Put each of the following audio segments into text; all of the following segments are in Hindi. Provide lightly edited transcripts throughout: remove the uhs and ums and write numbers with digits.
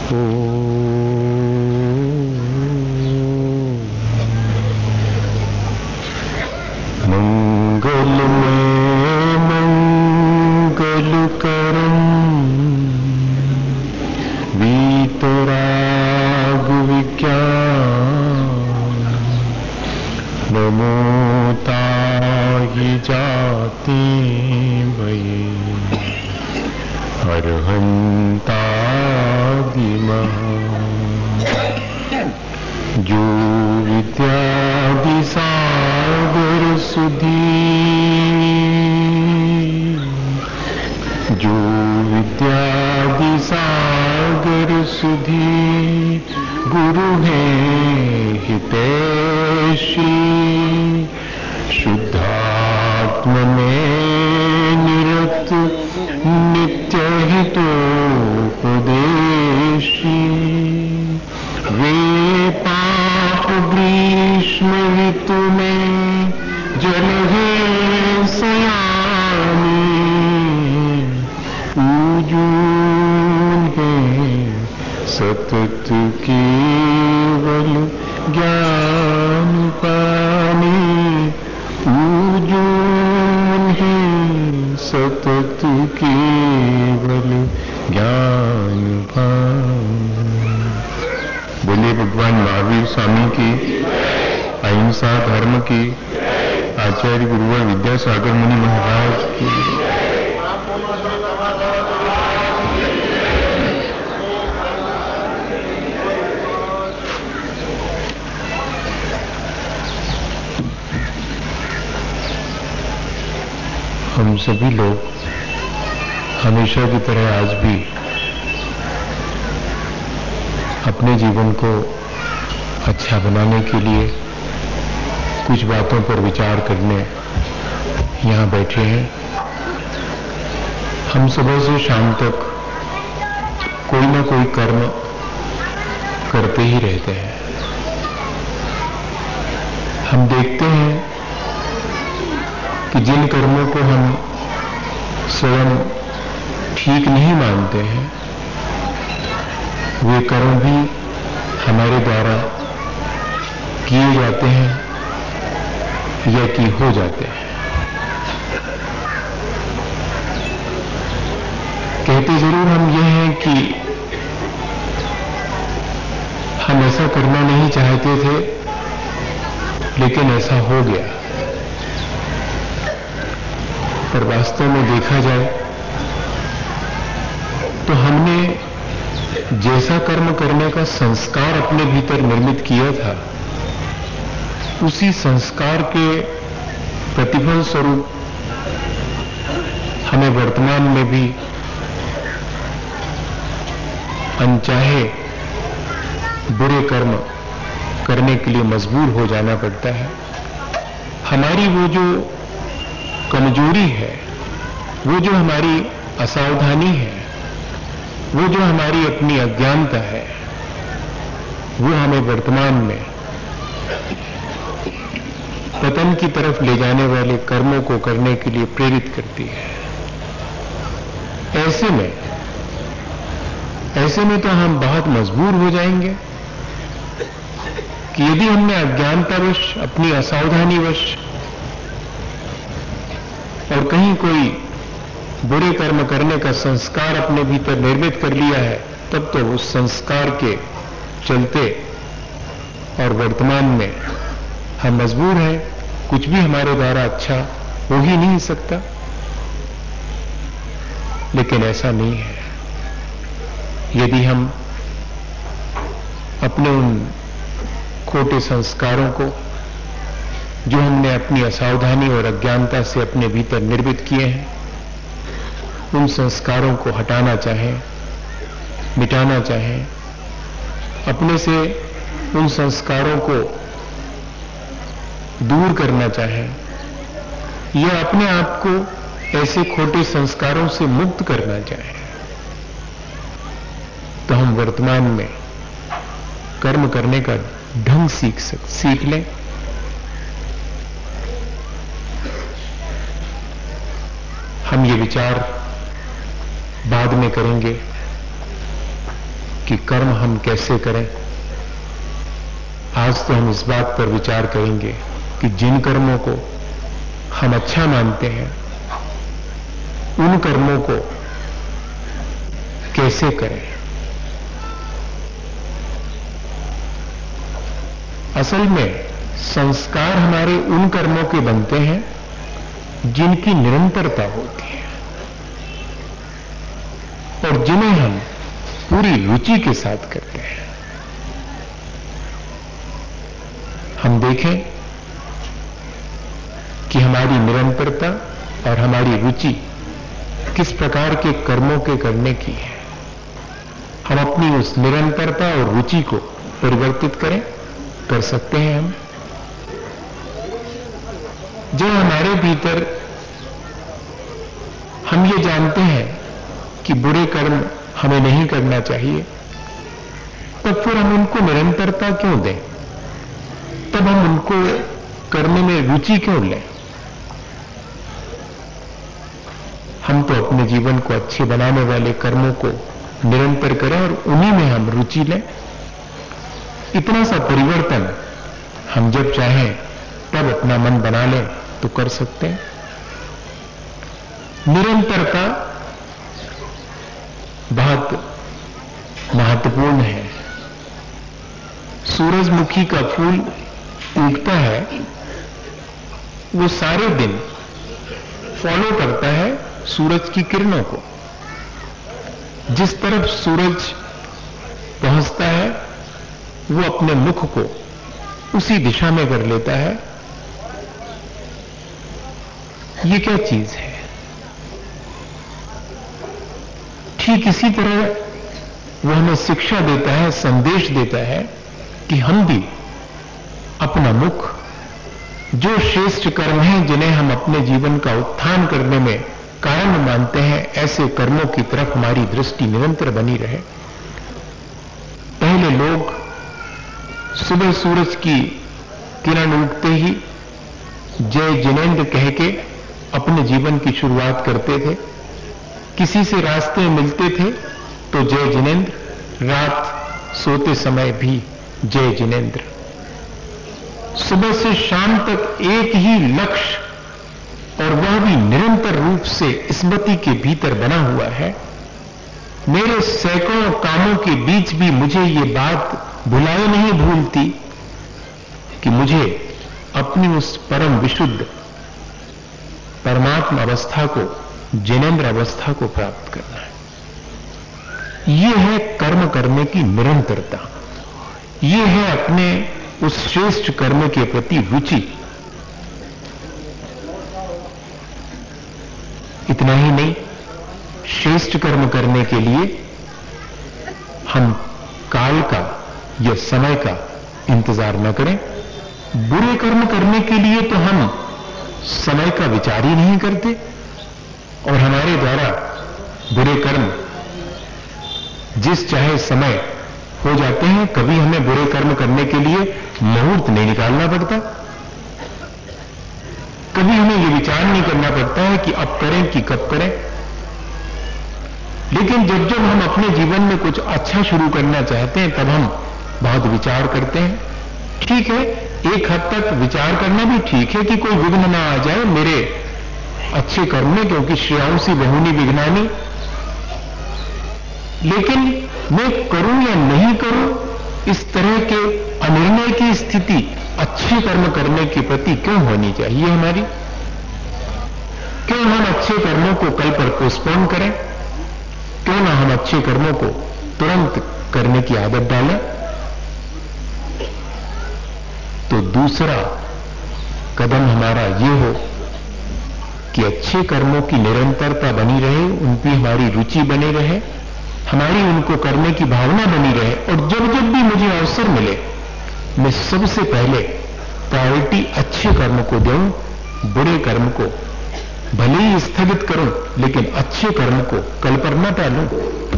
हम सभी लोग हमेशा की तरह आज भी अपने जीवन को अच्छा बनाने के लिए कुछ बातों पर विचार करने यहाँ बैठे हैं। हम सुबह से शाम तक कोई ना कोई कर्म करते ही रहते हैं। हम देखते हैं कि जिन कर्मों को हम स्वयं ठीक नहीं मानते हैं, वे कर्म भी हमारे द्वारा किए जाते हैं या कि हो जाते हैं। कहते जरूर हम ये हैं कि हम ऐसा करना नहीं चाहते थे, लेकिन ऐसा हो गया। पर वास्तव में देखा जाए तो हमने जैसा कर्म करने का संस्कार अपने भीतर निर्मित किया था, उसी संस्कार के प्रतिफल स्वरूप हमें वर्तमान में भी अनचाहे बुरे कर्म करने के लिए मजबूर हो जाना पड़ता है। हमारी वो जो कमजोरी है, वो जो हमारी असावधानी है, वो जो हमारी अपनी अज्ञानता है, वो हमें वर्तमान में पतन की तरफ ले जाने वाले कर्मों को करने के लिए प्रेरित करती है। ऐसे में तो हम बहुत मजबूर हो जाएंगे कि यदि हमने अज्ञानतावश, अपनी असावधानीवश और कहीं कोई बुरे कर्म करने का संस्कार अपने भीतर निर्मित कर लिया है, तब तो उस संस्कार के चलते और वर्तमान में हम मजबूर हैं, कुछ भी हमारे द्वारा अच्छा हो ही नहीं सकता। लेकिन ऐसा नहीं है। यदि हम अपने उन खोटे संस्कारों को, जो हमने अपनी असावधानी और अज्ञानता से अपने भीतर निर्मित किए हैं, उन संस्कारों को हटाना चाहें, मिटाना चाहें, अपने से उन संस्कारों को दूर करना चाहें, या अपने आप को ऐसे खोटे संस्कारों से मुक्त करना चाहें, तो हम वर्तमान में कर्म करने का ढंग सीख लें। हम ये विचार बाद में करेंगे कि कर्म हम कैसे करें। आज तो हम इस बात पर विचार करेंगे कि जिन कर्मों को हम अच्छा मानते हैं उन कर्मों को कैसे करें। असल में संस्कार हमारे उन कर्मों के बनते हैं जिनकी निरंतरता होती है और जिन्हें हम पूरी रुचि के साथ करते हैं। हम देखें कि हमारी निरंतरता और हमारी रुचि किस प्रकार के कर्मों के करने की है। हम अपनी उस निरंतरता और रुचि को परिवर्तित कर सकते हैं। जो हमारे भीतर हम ये जानते हैं कि बुरे कर्म हमें नहीं करना चाहिए, तब फिर हम उनको निरंतरता क्यों दें? तब हम उनको करने में रुचि क्यों लें? हम तो अपने जीवन को अच्छे बनाने वाले कर्मों को निरंतर करें और उन्हीं में हम रुचि लें। इतना सा परिवर्तन हम जब चाहें तब अपना मन बना लें तो कर सकते हैं। निरंतरता बहुत महत्वपूर्ण है। सूरजमुखी का फूल उगता है, वो सारे दिन फॉलो करता है सूरज की किरणों को। जिस तरफ सूरज पहुंचता है वो अपने मुख को उसी दिशा में कर लेता है। ये क्या चीज है? ठीक इसी तरह वो हमें शिक्षा देता है, संदेश देता है कि हम भी अपना मुख, जो श्रेष्ठ कर्म हैं जिन्हें हम अपने जीवन का उत्थान करने में कारण मानते हैं, ऐसे कर्मों की तरफ हमारी दृष्टि निरंतर बनी रहे। पहले लोग सुबह सूरज की किरण उगते ही जय जिनेंद्र कह के अपने जीवन की शुरुआत करते थे। किसी से रास्ते में मिलते थे तो जय जिनेंद्र, रात सोते समय भी जय जिनेंद्र। सुबह से शाम तक एक ही लक्ष्य, और वह भी निरंतर रूप से स्मृति के भीतर बना हुआ है। मेरे सैकड़ों कामों के बीच भी मुझे ये बात भुलाए नहीं भूलती कि मुझे अपनी उस परम विशुद्ध परमात्मा अवस्था को, जिनेंद्र अवस्था को प्राप्त करना है। ये है कर्म करने की निरंतरता। ये है अपने उस श्रेष्ठ कर्म के प्रति रुचि। इतना ही नहीं, श्रेष्ठ कर्म करने के लिए हम काल का या समय का इंतजार न करें। बुरे कर्म करने के लिए तो हम समय का विचार ही नहीं करते, और हमारे द्वारा बुरे कर्म जिस चाहे समय हो जाते हैं। कभी हमें बुरे कर्म करने के लिए मुहूर्त नहीं निकालना पड़ता, कभी हमें यह विचार नहीं करना पड़ता है कि अब करें कि कब करें। लेकिन जब जब हम अपने जीवन में कुछ अच्छा शुरू करना चाहते हैं तब हम बहुत विचार करते हैं। ठीक है, एक हद तक विचार करना भी ठीक है कि कोई विघ्न ना आ जाए मेरे अच्छे कर्म में, क्योंकि श्रेयांसी बहुनी विघ्नानी। लेकिन मैं करूं या नहीं करूं, इस तरह के अनिर्णय की स्थिति अच्छे कर्म करने के प्रति क्यों होनी चाहिए हमारी? क्यों हम अच्छे कर्मों को कल पर पोस्टपोन करें? क्यों ना हम अच्छे कर्मों को तुरंत करने की आदत डालें? तो दूसरा कदम हमारा यह हो कि अच्छे कर्मों की निरंतरता बनी रहे, उन पर हमारी रुचि बनी रहे, हमारी उनको करने की भावना बनी रहे। और जब जब भी मुझे अवसर मिले, मैं सबसे पहले प्रायोरिटी अच्छे कर्म को दूं, बुरे कर्म को भले ही स्थगित करूं, लेकिन अच्छे कर्म को कल पर न टालूं।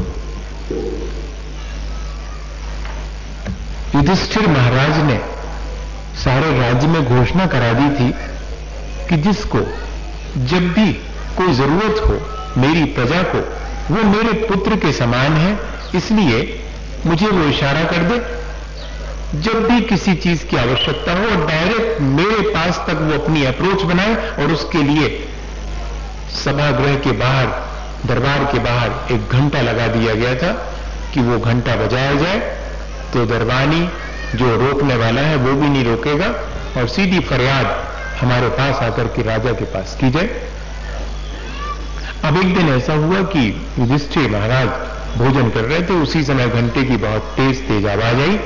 युधिष्ठिर महाराज ने सारे राज्य में घोषणा करा दी थी कि जिसको जब भी कोई जरूरत हो मेरी प्रजा को, वो मेरे पुत्र के समान है, इसलिए मुझे वो इशारा कर दे, जब भी किसी चीज की आवश्यकता हो और डायरेक्ट मेरे पास तक वो अपनी अप्रोच बनाए। और उसके लिए सभागृह के बाहर, दरबार के बाहर एक घंटा लगा दिया गया था कि वो घंटा बजाया जाए तो दरबानी जो रोकने वाला है वो भी नहीं रोकेगा और सीधी फरियाद हमारे पास आकर के राजा के पास की जाए। अब एक दिन ऐसा हुआ कि युधिष्ठिर महाराज भोजन कर रहे थे, उसी समय घंटे की बहुत तेज तेज आवाज आई।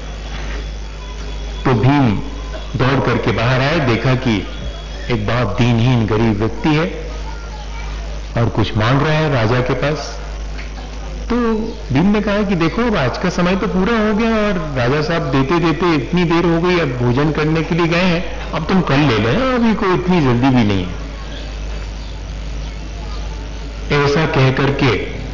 तो भीम दौड़ करके बाहर आए, देखा कि एक बहुत दीनहीन गरीब व्यक्ति है और कुछ मांग रहा है राजा के पास। तो भीम ने कहा कि देखो अब आज का समय तो पूरा हो गया और राजा साहब देते देते इतनी देर हो गई, अब भोजन करने के लिए गए हैं, अब तुम कल ले लेना, अभी कोई इतनी जल्दी भी नहीं है। ऐसा कह करके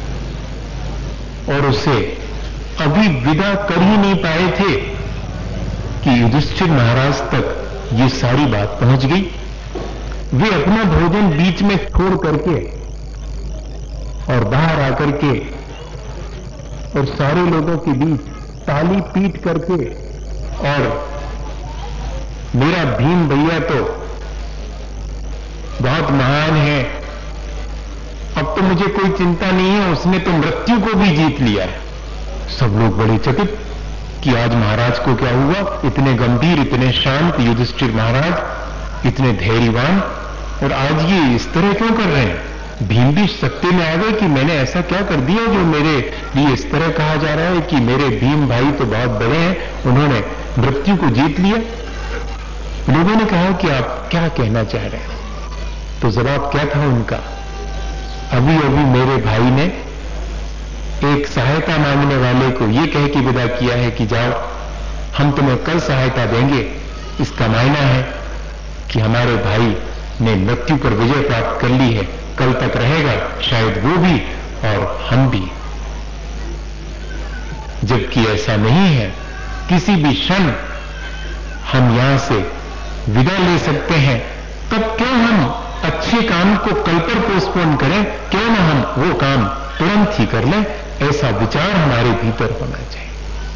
और उसे अभी विदा कर ही नहीं पाए थे कि युधिष्ठिर महाराज तक ये सारी बात पहुंच गई। वे अपना भोजन बीच में छोड़ करके और बाहर आकर के और सारे लोगों के बीच ताली पीट करके, और मेरा भीम भैया तो बहुत महान है, अब तो मुझे कोई चिंता नहीं है, उसने तो मृत्यु को भी जीत लिया है। सब लोग बड़े चकित कि आज महाराज को क्या हुआ, इतने गंभीर, इतने शांत युधिष्ठिर महाराज, इतने धैर्यवान, और आज ये इस तरह क्यों कर रहे हैं। भीम भी सत्ते में आ गए कि मैंने ऐसा क्या कर दिया जो मेरे लिए इस तरह कहा जा रहा है कि मेरे भीम भाई तो बहुत बड़े हैं, उन्होंने मृत्यु को जीत लिया। लोगों ने कहा कि आप क्या कहना चाह रहे हैं, तो जवाब क्या था उनका, अभी अभी मेरे भाई ने एक सहायता मांगने वाले को यह कह के विदा किया है कि जाओ, हम तुम्हें कल सहायता देंगे। इसका मायना है कि हमारे भाई ने मृत्यु पर विजय प्राप्त कर ली है, कल तक रहेगा शायद वो भी और हम भी। जबकि ऐसा नहीं है, किसी भी क्षण हम यहां से विदा ले सकते हैं, तब क्यों हम अच्छे काम को कल पर पोस्टपोन करें, क्यों ना हम वो काम तुरंत ही कर लें। ऐसा विचार हमारे भीतर होना चाहिए।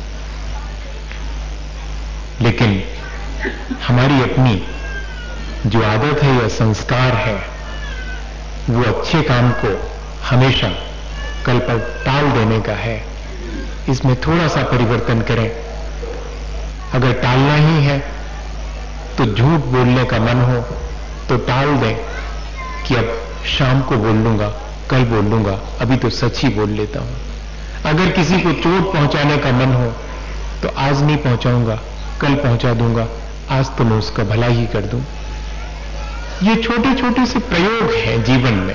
लेकिन हमारी अपनी जो आदत है या संस्कार है, वो अच्छे काम को हमेशा कल पर टाल देने का है। इसमें थोड़ा सा परिवर्तन करें। अगर टालना ही है तो झूठ बोलने का मन हो तो टाल दें कि अब शाम को बोल लूंगा, कल बोल लूंगा, अभी तो सच ही बोल लेता हूं। अगर किसी को चोट पहुंचाने का मन हो तो आज नहीं पहुंचाऊंगा, कल पहुंचा दूंगा, आज तो मैं उसका भला ही कर दूं। ये छोटे छोटे से प्रयोग हैं जीवन में,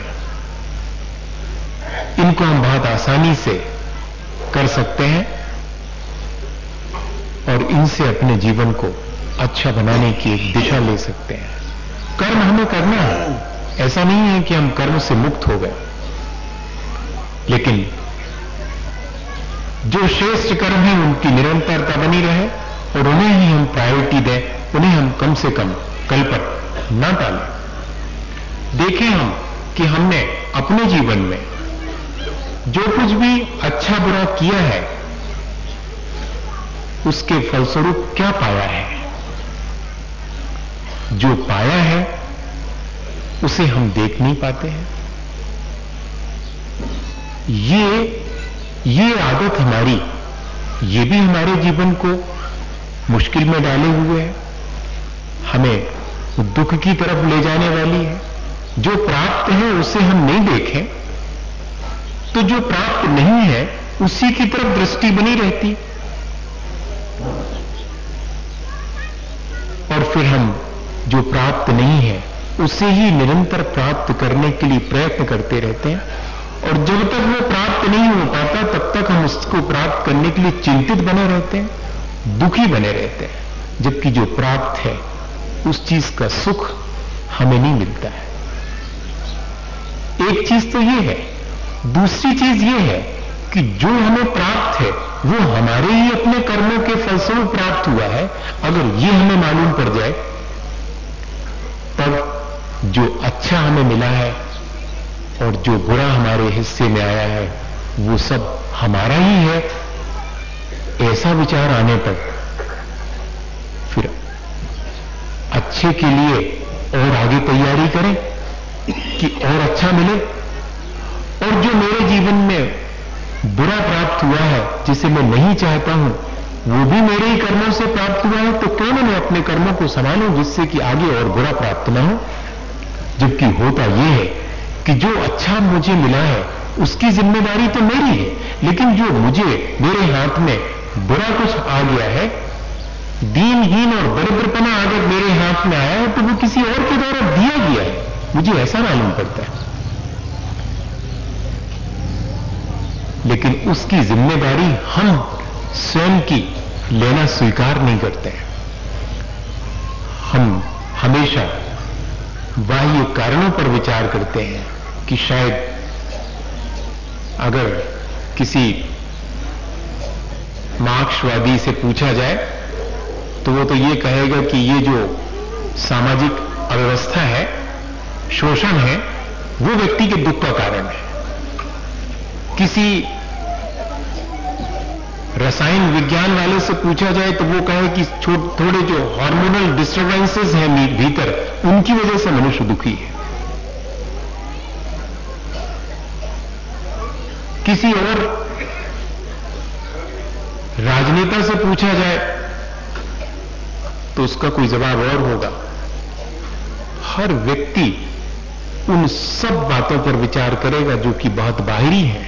इनको हम बहुत आसानी से कर सकते हैं और इनसे अपने जीवन को अच्छा बनाने की एक दिशा ले सकते हैं। कर्म हमें करना है, ऐसा नहीं है कि हम कर्म से मुक्त हो गए, लेकिन जो श्रेष्ठ कर्म है उनकी निरंतरता बनी रहे और उन्हें ही हम प्रायोरिटी दें, उन्हें हम कम से कम कल पर ना टालें। देखें हम कि हमने अपने जीवन में जो कुछ भी अच्छा बुरा किया है उसके फलस्वरूप क्या पाया है। जो पाया है उसे हम देख नहीं पाते हैं। ये आदत हमारी, ये भी हमारे जीवन को मुश्किल में डाले हुए है, हमें दुख की तरफ ले जाने वाली है। जो प्राप्त है उसे हम नहीं देखें तो जो प्राप्त नहीं है उसी की तरफ दृष्टि बनी रहती और फिर हम जो प्राप्त नहीं है उसे ही निरंतर प्राप्त करने के लिए प्रयत्न करते रहते हैं। और जब तक वो प्राप्त नहीं हो पाता तब तक हम उसको प्राप्त करने के लिए चिंतित बने रहते हैं, दुखी बने रहते हैं। जबकि जो प्राप्त है उस चीज का सुख हमें नहीं मिलता है। एक चीज तो ये है, दूसरी चीज ये है कि जो हमें प्राप्त है वो हमारे ही अपने कर्मों के फलस्वरूप प्राप्त हुआ है। अगर ये हमें मालूम पड़ जाए तब जो अच्छा हमें मिला है और जो बुरा हमारे हिस्से में आया है वो सब हमारा ही है ऐसा विचार आने पर फिर अच्छे के लिए और आगे तैयारी करें कि और अच्छा मिले। और जो मेरे जीवन में बुरा प्राप्त हुआ है, जिसे मैं नहीं चाहता हूं, वो भी मेरे ही कर्मों से प्राप्त हुआ है, तो क्यों ना मैं अपने कर्मों को संभालूं जिससे कि आगे और बुरा प्राप्त ना हो। जबकि होता यह है कि जो अच्छा मुझे मिला है उसकी जिम्मेदारी तो मेरी है, लेकिन जो मेरे हाथ में बुरा कुछ आ गया है, दीनहीन और दरिद्रपना अगर मेरे हाथ में आया है, तो वो किसी और के द्वारा दिया गया है, मुझे ऐसा मालूम पड़ता है। लेकिन उसकी जिम्मेदारी हम स्वयं की लेना स्वीकार नहीं करते हैं। हम हमेशा बाह्य कारणों पर विचार करते हैं कि शायद अगर किसी मार्क्सवादी से पूछा जाए तो वो तो ये कहेगा कि ये जो सामाजिक अव्यवस्था है, शोषण है, वो व्यक्ति के दुख का कारण है। किसी रसायन विज्ञान वाले से पूछा जाए तो वो कहे कि थोड़े जो हार्मोनल डिस्टर्बेंसेस हैं भीतर, उनकी वजह से मनुष्य दुखी है। किसी और राजनेता से पूछा जाए तो उसका कोई जवाब और होगा। हर व्यक्ति उन सब बातों पर विचार करेगा जो कि बहुत बाहरी है।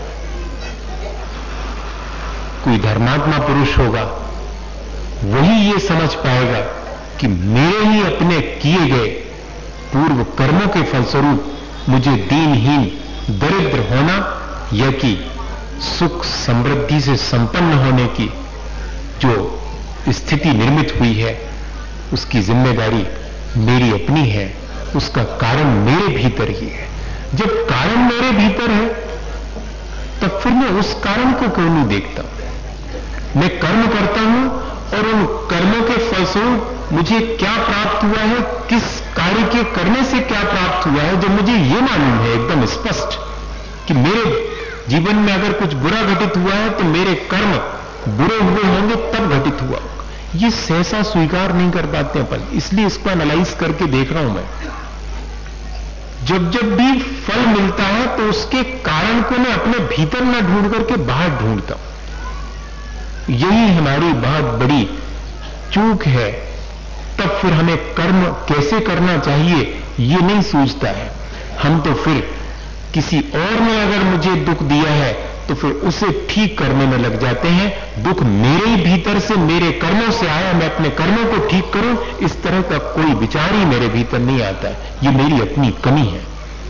कोई धर्मात्मा पुरुष होगा, वही ये समझ पाएगा कि मेरे ही अपने किए गए पूर्व कर्मों के फलस्वरूप मुझे दीनहीन दरिद्र होना या कि सुख समृद्धि से संपन्न होने की जो स्थिति निर्मित हुई है, उसकी जिम्मेदारी मेरी अपनी है, उसका कारण मेरे भीतर ही है। जब कारण मेरे भीतर है तब फिर मैं उस कारण को क्यों नहीं देखता। मैं कर्म करता हूं और उन कर्मों के फलस्वरूप मुझे क्या प्राप्त हुआ है, किस कार्य के करने से क्या प्राप्त हुआ है, जब मुझे यह मालूम है एकदम स्पष्ट कि मेरे जीवन में अगर कुछ बुरा घटित हुआ है तो मेरे कर्म बुरे हुए होंगे तब घटित हुआ होगा, ये सहसा स्वीकार नहीं कर पाते अपन। इसलिए इसको एनालाइज करके देख रहा हूं मैं। जब जब भी फल मिलता है तो उसके कारण को मैं अपने भीतर न ढूंढ करके बाहर ढूंढता हूं। यही हमारी बहुत बड़ी चूक है। तब फिर हमें कर्म कैसे करना चाहिए ये नहीं सूझता है। हम तो फिर किसी और ने अगर मुझे दुख दिया है तो फिर उसे ठीक करने में लग जाते हैं। दुख मेरे ही भीतर से, मेरे कर्मों से आया, मैं अपने कर्मों को ठीक करूं, इस तरह का कोई विचार ही मेरे भीतर नहीं आता है। ये मेरी अपनी कमी है।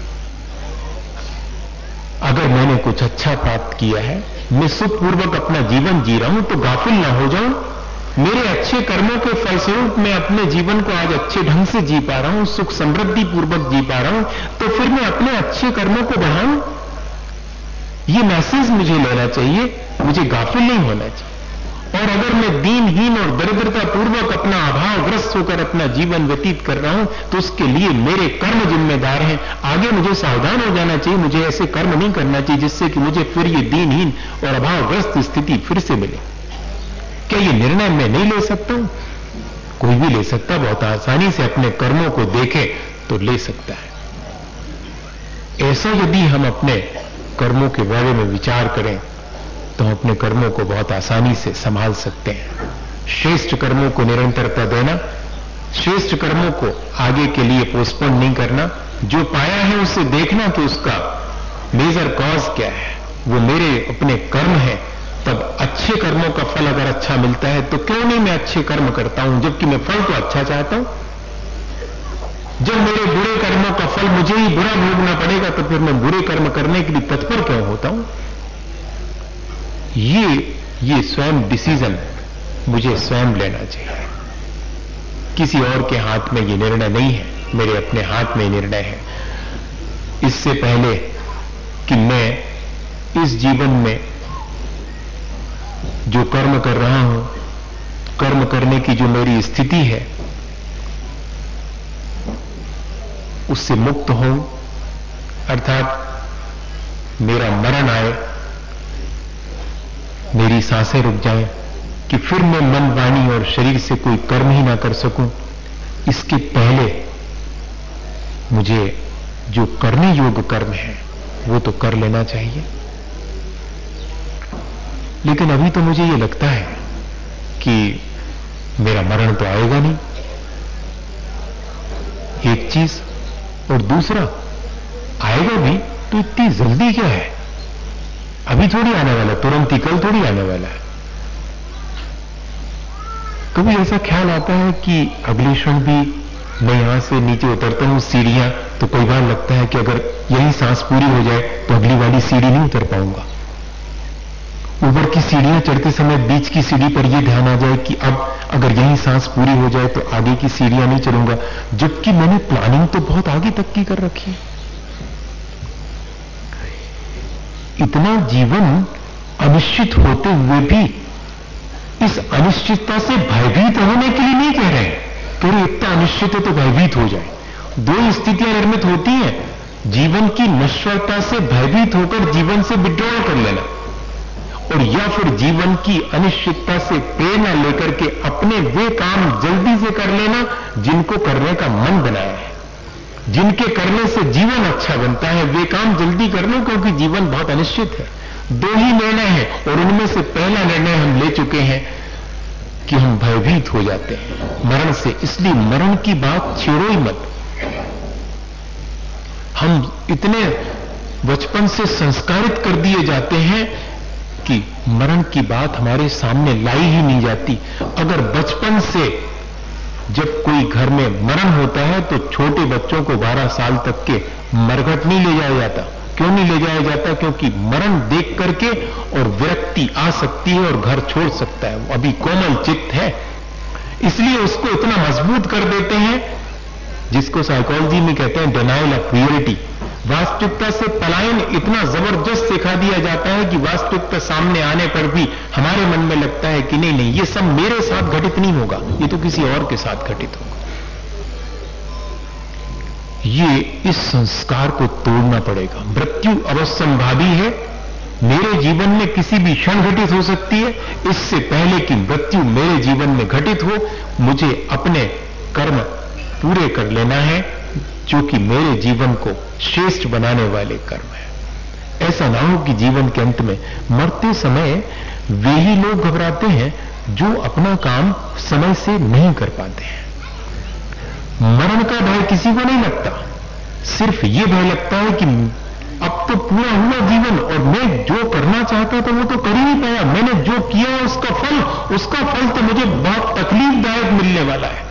अगर मैंने कुछ अच्छा प्राप्त किया है, मैं सुखपूर्वक अपना जीवन जी रहा हूं, तो गाफिल ना हो जाऊं। मेरे अच्छे कर्मों के फलस्वरूप मैं अपने जीवन को आज अच्छे ढंग से जी पा रहा हूं, सुख समृद्धि पूर्वक जी पा रहा हूं, तो फिर मैं अपने अच्छे कर्मों को बढ़ाऊं। ये मैसेज मुझे लेना चाहिए, मुझे गाफिल नहीं होना चाहिए। और अगर मैं दीनहीन और दरिद्रता पूर्वक अपना अभावग्रस्त होकर अपना जीवन व्यतीत कर रहा हूं तो उसके लिए मेरे कर्म जिम्मेदार हैं। आगे मुझे सावधान हो जाना चाहिए, मुझे ऐसे कर्म नहीं करना चाहिए जिससे कि मुझे फिर ये दीनहीन और अभावग्रस्त स्थिति फिर से मिले। क्या ये निर्णय मैं नहीं ले सकता हूं? कोई भी ले सकता, बहुत आसानी से अपने कर्मों को देखे तो ले सकता है। ऐसा यदि हम अपने कर्मों के बारे में विचार करें तो अपने कर्मों को बहुत आसानी से संभाल सकते हैं। श्रेष्ठ कर्मों को निरंतरता देना, श्रेष्ठ कर्मों को आगे के लिए पोस्टपोन नहीं करना, जो पाया है उसे देखना कि उसका मेजर कॉज क्या है, वो मेरे अपने कर्म है। तब अच्छे कर्मों का फल अगर अच्छा मिलता है तो क्यों नहीं मैं अच्छे कर्म करता हूं, जबकि मैं फल तो अच्छा चाहता हूं। जब मेरे बुरे कर्मों का फल मुझे ही बुरा भोगना पड़ेगा तो फिर मैं बुरे कर्म करने के लिए तत्पर क्यों होता हूं। ये स्वयं डिसीजन मुझे स्वयं लेना चाहिए। किसी और के हाथ में ये निर्णय नहीं है, मेरे अपने हाथ में निर्णय है। इससे पहले कि मैं इस जीवन में जो कर्म कर रहा हूं, कर्म करने की जो मेरी स्थिति है, उससे मुक्त हूं, अर्थात मेरा मरण आए, मेरी सांसें रुक जाएं, कि फिर मैं मन, वाणी और शरीर से कोई कर्म ही ना कर सकूं, इसके पहले मुझे जो करने योग्य कर्म है वो तो कर लेना चाहिए। लेकिन अभी तो मुझे ये लगता है कि मेरा मरण तो आएगा नहीं, एक चीज, और दूसरा आएगा भी तो इतनी जल्दी क्या है, अभी थोड़ी आने वाला, तुरंत ही कल थोड़ी आने वाला है। कभी ऐसा ख्याल आता है कि अगले क्षण भी मैं यहां से नीचे उतरता हूं सीढ़ियां, तो कई बार लगता है कि अगर यही सांस पूरी हो जाए तो अगली वाली सीढ़ी नहीं उतर पाऊंगा। ऊपर की सीढ़ियां चढ़ते समय बीच की सीढ़ी पर यह ध्यान आ जाए कि अब अगर यही सांस पूरी हो जाए तो आगे की सीढ़ियां नहीं चढ़ूंगा, जबकि मैंने प्लानिंग तो बहुत आगे तक की कर रखी है। इतना जीवन अनिश्चित होते हुए भी इस अनिश्चितता से भयभीत होने के लिए नहीं कह रहे हैं कि इतना अनिश्चित है तो भयभीत हो जाए। दो स्थितियां निर्मित होती हैं, जीवन की नश्वरता से भयभीत होकर जीवन से विड्रॉल कर लेना, और या फिर जीवन की अनिश्चितता से प्रेरणा लेकर के अपने वे काम जल्दी से कर लेना जिनको करने का मन बनाया है, जिनके करने से जीवन अच्छा बनता है, वे काम जल्दी कर लो, क्योंकि जीवन बहुत अनिश्चित है। दो ही निर्णय है और उनमें से पहला निर्णय हम ले चुके हैं कि हम भयभीत हो जाते हैं मरण से, इसलिए मरण की बात छेड़ो ही मत। हम इतने बचपन से संस्कारित कर दिए जाते हैं कि मरण की बात हमारे सामने लाई ही नहीं जाती। अगर बचपन से जब कोई घर में मरण होता है तो छोटे बच्चों को 12 साल तक के मरघट नहीं ले जाया जाता। क्यों नहीं ले जाया जाता? क्योंकि मरण देख करके और विरक्ति आ सकती है और घर छोड़ सकता है, वो अभी कोमल चित्त है, इसलिए उसको इतना मजबूत कर देते हैं, जिसको साइकोलॉजी में कहते हैं डिनायल ऑफ रियलिटी। वास्तविकता से पलायन इतना जबरदस्त सिखा दिया जाता है कि वास्तविकता सामने आने पर भी हमारे मन में लगता है कि नहीं नहीं, ये सब मेरे साथ घटित नहीं होगा, ये तो किसी और के साथ घटित होगा। ये इस संस्कार को तोड़ना पड़ेगा। मृत्यु अवश्यंभावी है, मेरे जीवन में किसी भी क्षण घटित हो सकती है। इससे पहले कि मृत्यु मेरे जीवन में घटित हो, मुझे अपने कर्म पूरे कर लेना है जो कि मेरे जीवन को श्रेष्ठ बनाने वाले कर्म है। ऐसा ना हो कि जीवन के अंत में मरते समय वे ही लोग घबराते हैं जो अपना काम समय से नहीं कर पाते हैं। मरण का भय किसी को नहीं लगता, सिर्फ ये भय लगता है कि अब तो पूरा हुआ जीवन और मैं जो करना चाहता था वो तो कर ही नहीं पाया, मैंने जो किया उसका फल तो मुझे बहुत तकलीफदायक मिलने वाला है।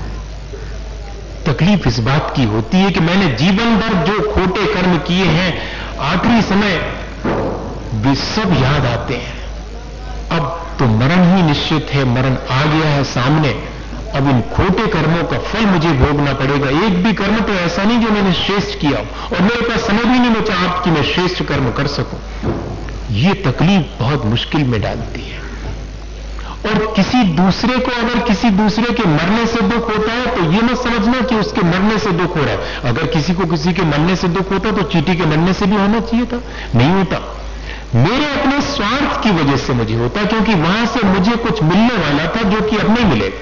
तकलीफ इस बात की होती है कि मैंने जीवन भर जो खोटे कर्म किए हैं, आखिरी समय वे सब याद आते हैं। अब तो मरण ही निश्चित है, मरण आ गया है सामने, अब इन खोटे कर्मों का फल मुझे भोगना पड़ेगा। एक भी कर्म तो ऐसा नहीं जो मैंने श्रेष्ठ किया और मेरे पास समय भी नहीं बचा आप कि मैं श्रेष्ठ कर्म कर सकूं। ये तकलीफ बहुत मुश्किल में डालती है। और किसी दूसरे को अगर किसी दूसरे के मरने से दुख होता है तो ये मत समझना कि उसके मरने से दुख हो रहा है। अगर किसी को किसी के मरने से दुख होता तो चींटी के मरने से भी होना चाहिए था, नहीं होता। मेरे अपने स्वार्थ की वजह से मुझे होता, क्योंकि वहां से मुझे कुछ मिलने वाला था जो कि अब नहीं मिलेगा।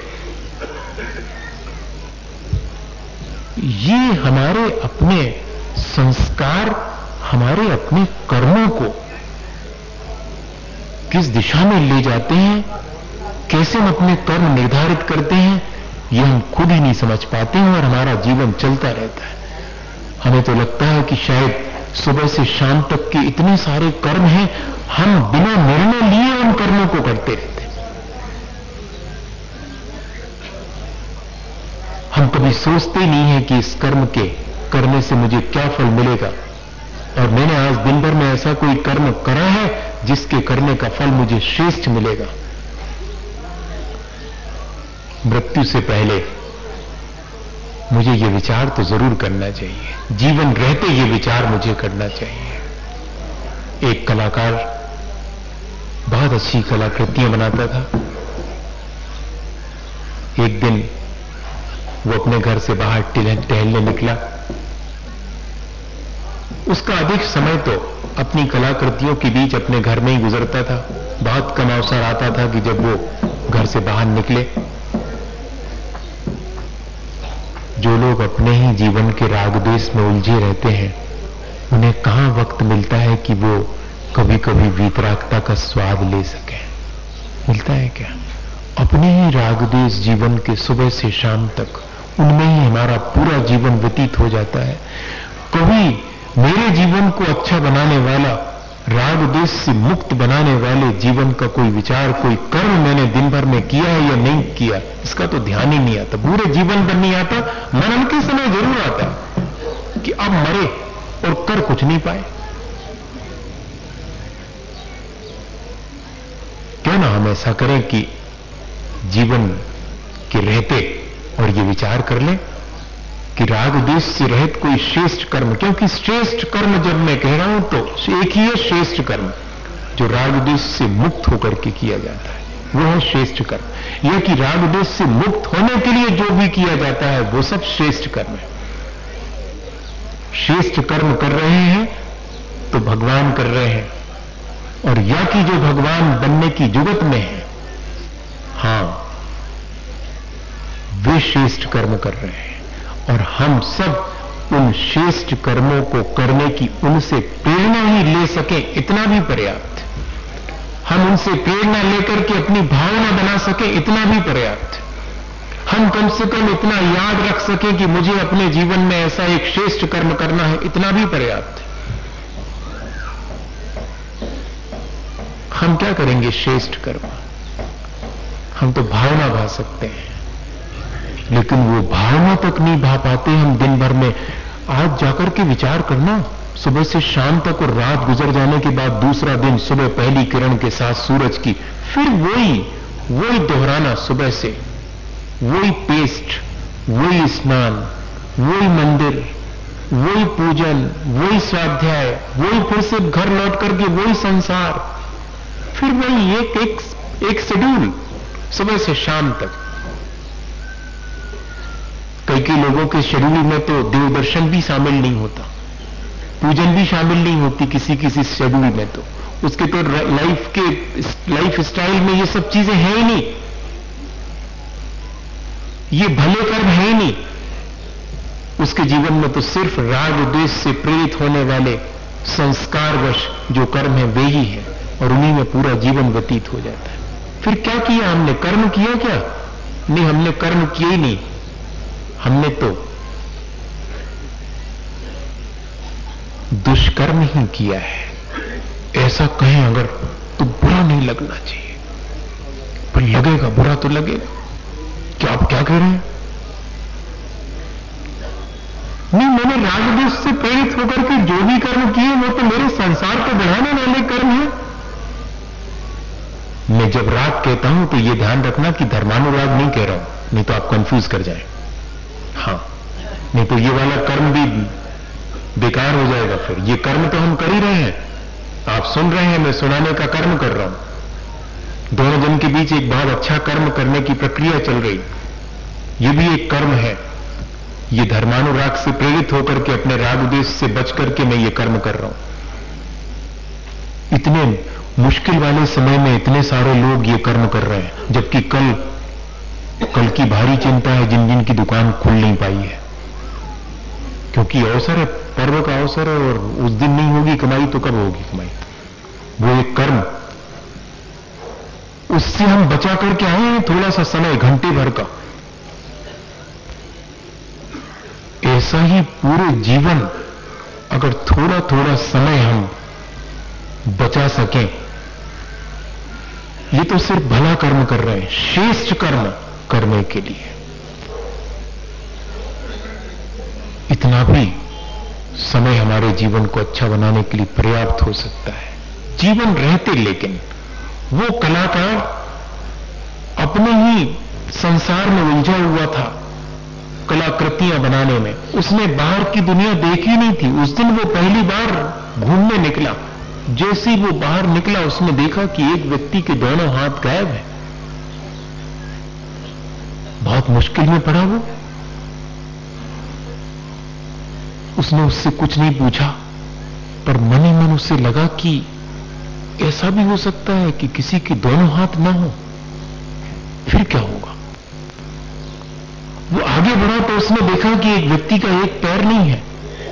ये हमारे अपने संस्कार, हमारे अपने कर्मों को किस दिशा में ले जाते हैं, कैसे हम अपने कर्म निर्धारित करते हैं, ये हम खुद ही नहीं समझ पाते हैं और हमारा जीवन चलता रहता है। हमें तो लगता है कि शायद सुबह से शाम तक के इतने सारे कर्म हैं, हम बिना निर्णय लिए उन कर्मों को करते रहते हैं। हम कभी सोचते नहीं है कि इस कर्म के करने से मुझे क्या फल मिलेगा, और मैंने आज दिन भर में ऐसा कोई कर्म करा है जिसके करने का फल मुझे श्रेष्ठ मिलेगा। मृत्यु से पहले मुझे ये विचार तो जरूर करना चाहिए, जीवन रहते ये विचार मुझे करना चाहिए। एक कलाकार बहुत अच्छी कलाकृतियां बनाता था। एक दिन वो अपने घर से बाहर टहलने निकला। उसका अधिक समय तो अपनी कलाकृतियों के बीच अपने घर में ही गुजरता था। बहुत कम अवसर आता था कि जब वो घर से बाहर निकले। जो लोग अपने ही जीवन के राग द्वेष में उलझे रहते हैं, उन्हें कहां वक्त मिलता है कि वो कभी कभी वीतरागता का स्वाद ले सकें? मिलता है क्या? अपने ही राग द्वेष जीवन के सुबह से शाम तक, उनमें ही हमारा पूरा जीवन व्यतीत हो जाता है। कभी मेरे जीवन को अच्छा बनाने वाला, राग द्वेष से मुक्त बनाने वाले जीवन का कोई विचार, कोई कर्म मैंने दिन भर में किया है या नहीं किया, इसका तो ध्यान ही नहीं आता। पूरे जीवन भर नहीं आता। मरण के समय जरूर आता है कि अब मरे और कर कुछ नहीं पाए। क्यों ना हम ऐसा करें कि जीवन के रहते और ये विचार कर लें कि राग द्वेष से रहित कोई श्रेष्ठ कर्म, क्योंकि श्रेष्ठ कर्म जब मैं कह रहा हूं तो एक ही है श्रेष्ठ कर्म, जो राग द्वेष से मुक्त होकर के किया जाता है, वो है श्रेष्ठ कर्म। यह कि राग द्वेष से मुक्त होने के लिए जो भी किया जाता है वो सब श्रेष्ठ कर्म है। श्रेष्ठ कर्म कर रहे हैं तो भगवान कर रहे हैं, और या कि जो भगवान बनने की जुगत में है, हां, वे श्रेष्ठ कर्म कर रहे हैं। और हम सब उन श्रेष्ठ कर्मों को करने की उनसे प्रेरणा ही ले सकें, इतना भी पर्याप्त। हम उनसे प्रेरणा लेकर के अपनी भावना बना सकें, इतना भी पर्याप्त। हम कम से कम इतना याद रख सकें कि मुझे अपने जीवन में ऐसा एक श्रेष्ठ कर्म करना है, इतना भी पर्याप्त। हम क्या करेंगे श्रेष्ठ कर्म? हम तो भावना भा सकते हैं, लेकिन वो भावना तक नहीं भा पाते हम दिन भर में। आज जाकर के विचार करना, सुबह से शाम तक और रात गुजर जाने के बाद दूसरा दिन सुबह पहली किरण के साथ सूरज की, फिर वही दोहराना सुबह से, वही पेस्ट, वही स्नान, वही मंदिर, वही पूजन, वही स्वाध्याय, वही फिर से घर लौट करके वही संसार, फिर वही एक शेड्यूल सुबह से शाम तक। कई लोगों के शेड्यूल में तो देव दर्शन भी शामिल नहीं होता, पूजन भी शामिल नहीं होती किसी शेड्यूल में। तो उसके तो लाइफ स्टाइल में ये सब चीजें हैं ही नहीं, ये भले कर्म है ही नहीं। उसके जीवन में तो सिर्फ राग द्वेष से प्रेरित होने वाले संस्कारवश जो कर्म है वे ही है, और उन्हीं में पूरा जीवन व्यतीत हो जाता है। फिर क्या किया हमने? कर्म किया क्या? नहीं, हमने कर्म किए ही नहीं। हमने तो दुष्कर्म ही किया है। ऐसा कहें अगर तो बुरा नहीं लगना चाहिए, पर लगेगा, बुरा तो लगेगा। क्या आप क्या कह रहे हैं? नहीं, मैंने राग द्वेष से प्रेरित होकर के जो भी कर्म किए वो तो मेरे संसार को बढ़ाने वाले कर्म हैं। मैं जब राग कहता हूं तो ये ध्यान रखना कि धर्मानुराग नहीं कह रहा हूं, नहीं तो आप कंफ्यूज कर जाए। हां, नहीं तो ये वाला कर्म भी बेकार हो जाएगा। फिर ये कर्म तो हम कर ही रहे हैं, आप सुन रहे हैं, मैं सुनाने का कर्म कर रहा हूं। दोनों जन के बीच एक बहुत अच्छा कर्म करने की प्रक्रिया चल रही, ये भी एक कर्म है। ये धर्मानुराग से प्रेरित होकर के अपने राग द्वेष से बच करके मैं ये कर्म कर रहा हूं। इतने मुश्किल वाले समय में इतने सारे लोग ये कर्म कर रहे हैं, जबकि कल की भारी चिंता है जिन जिन की दुकान खुल नहीं पाई है, क्योंकि अवसर है, पर्व का अवसर है, और उस दिन नहीं होगी कमाई तो कब होगी कमाई? वो एक कर्म, उससे हम बचा करके आए हैं थोड़ा सा समय, घंटे भर का। ऐसा ही पूरे जीवन अगर थोड़ा थोड़ा समय हम बचा सकें, ये तो सिर्फ भला कर्म कर रहे हैं, श्रेष्ठ कर्म करने के लिए इतना भी समय हमारे जीवन को अच्छा बनाने के लिए पर्याप्त हो सकता है। जीवन रहते लेकिन वो कलाकार अपने ही संसार में उलझा हुआ था, कलाकृतियां बनाने में। उसने बाहर की दुनिया देखी नहीं थी। उस दिन वो पहली बार घूमने निकला, जैसे ही वो बाहर निकला उसने देखा कि एक व्यक्ति के दोनों हाथ गायब हैं। बहुत मुश्किल में पड़ा वो। उसने उससे कुछ नहीं पूछा, पर मन ही मन उसे लगा कि ऐसा भी हो सकता है कि किसी के दोनों हाथ ना हो, फिर क्या होगा? वो आगे बढ़ा तो उसने देखा कि एक व्यक्ति का एक पैर नहीं है।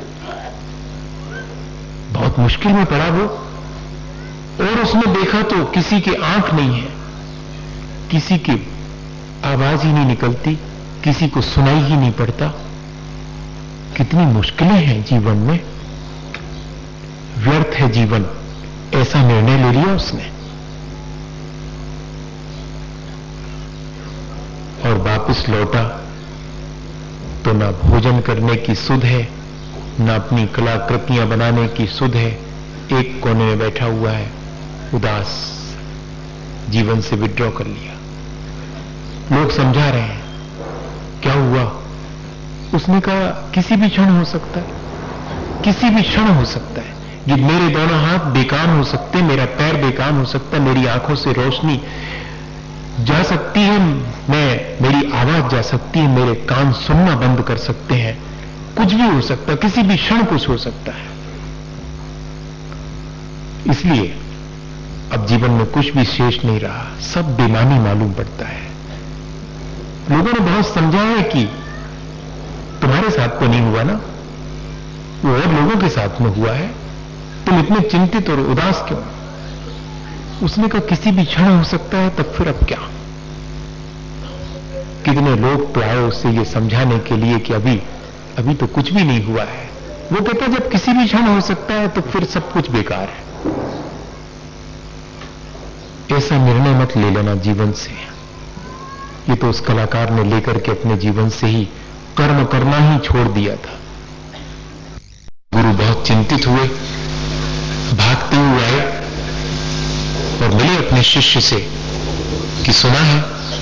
बहुत मुश्किल में पड़ा वो। और उसने देखा तो किसी की आंख नहीं है, किसी की आवाज ही नहीं निकलती, किसी को सुनाई ही नहीं पड़ता। कितनी मुश्किलें हैं जीवन में, व्यर्थ है जीवन, ऐसा निर्णय ले लिया उसने। और वापस लौटा तो ना भोजन करने की सुध है, ना अपनी कलाकृतियां बनाने की सुध है। एक कोने में बैठा हुआ है, उदास, जीवन से विड्रॉ कर लिया। लोग समझा रहे हैं, क्या हुआ? उसने कहा किसी भी क्षण हो सकता है, किसी भी क्षण हो सकता है। ये मेरे दोनों हाथ बेकार हो सकते, मेरा पैर बेकार हो सकता, मेरी आंखों से रोशनी जा सकती है, मेरी आवाज जा सकती है, मेरे कान सुनना बंद कर सकते हैं। कुछ भी हो सकता है, किसी भी क्षण कुछ हो सकता है। इसलिए अब जीवन में कुछ भी शेष नहीं रहा, सब बेमानी मालूम पड़ता है। लोगों ने बहुत समझाया है कि तुम्हारे साथ तो नहीं हुआ ना, वो और लोगों के साथ में हुआ है, तुम इतने चिंतित और उदास क्यों? उसने कहा किसी भी क्षण हो सकता है, तब फिर अब क्या? कितने लोग तो आए उससे ये समझाने के लिए कि अभी तो कुछ भी नहीं हुआ है। वो कहता जब किसी भी क्षण हो सकता है तो फिर सब कुछ बेकार है। ऐसा निर्णय मत ले लेना जीवन से। ये तो उस कलाकार ने लेकर के अपने जीवन से ही कर्म करना ही छोड़ दिया था। गुरु बहुत चिंतित हुए, भागते हुए आए और मिले अपने शिष्य से कि सुना है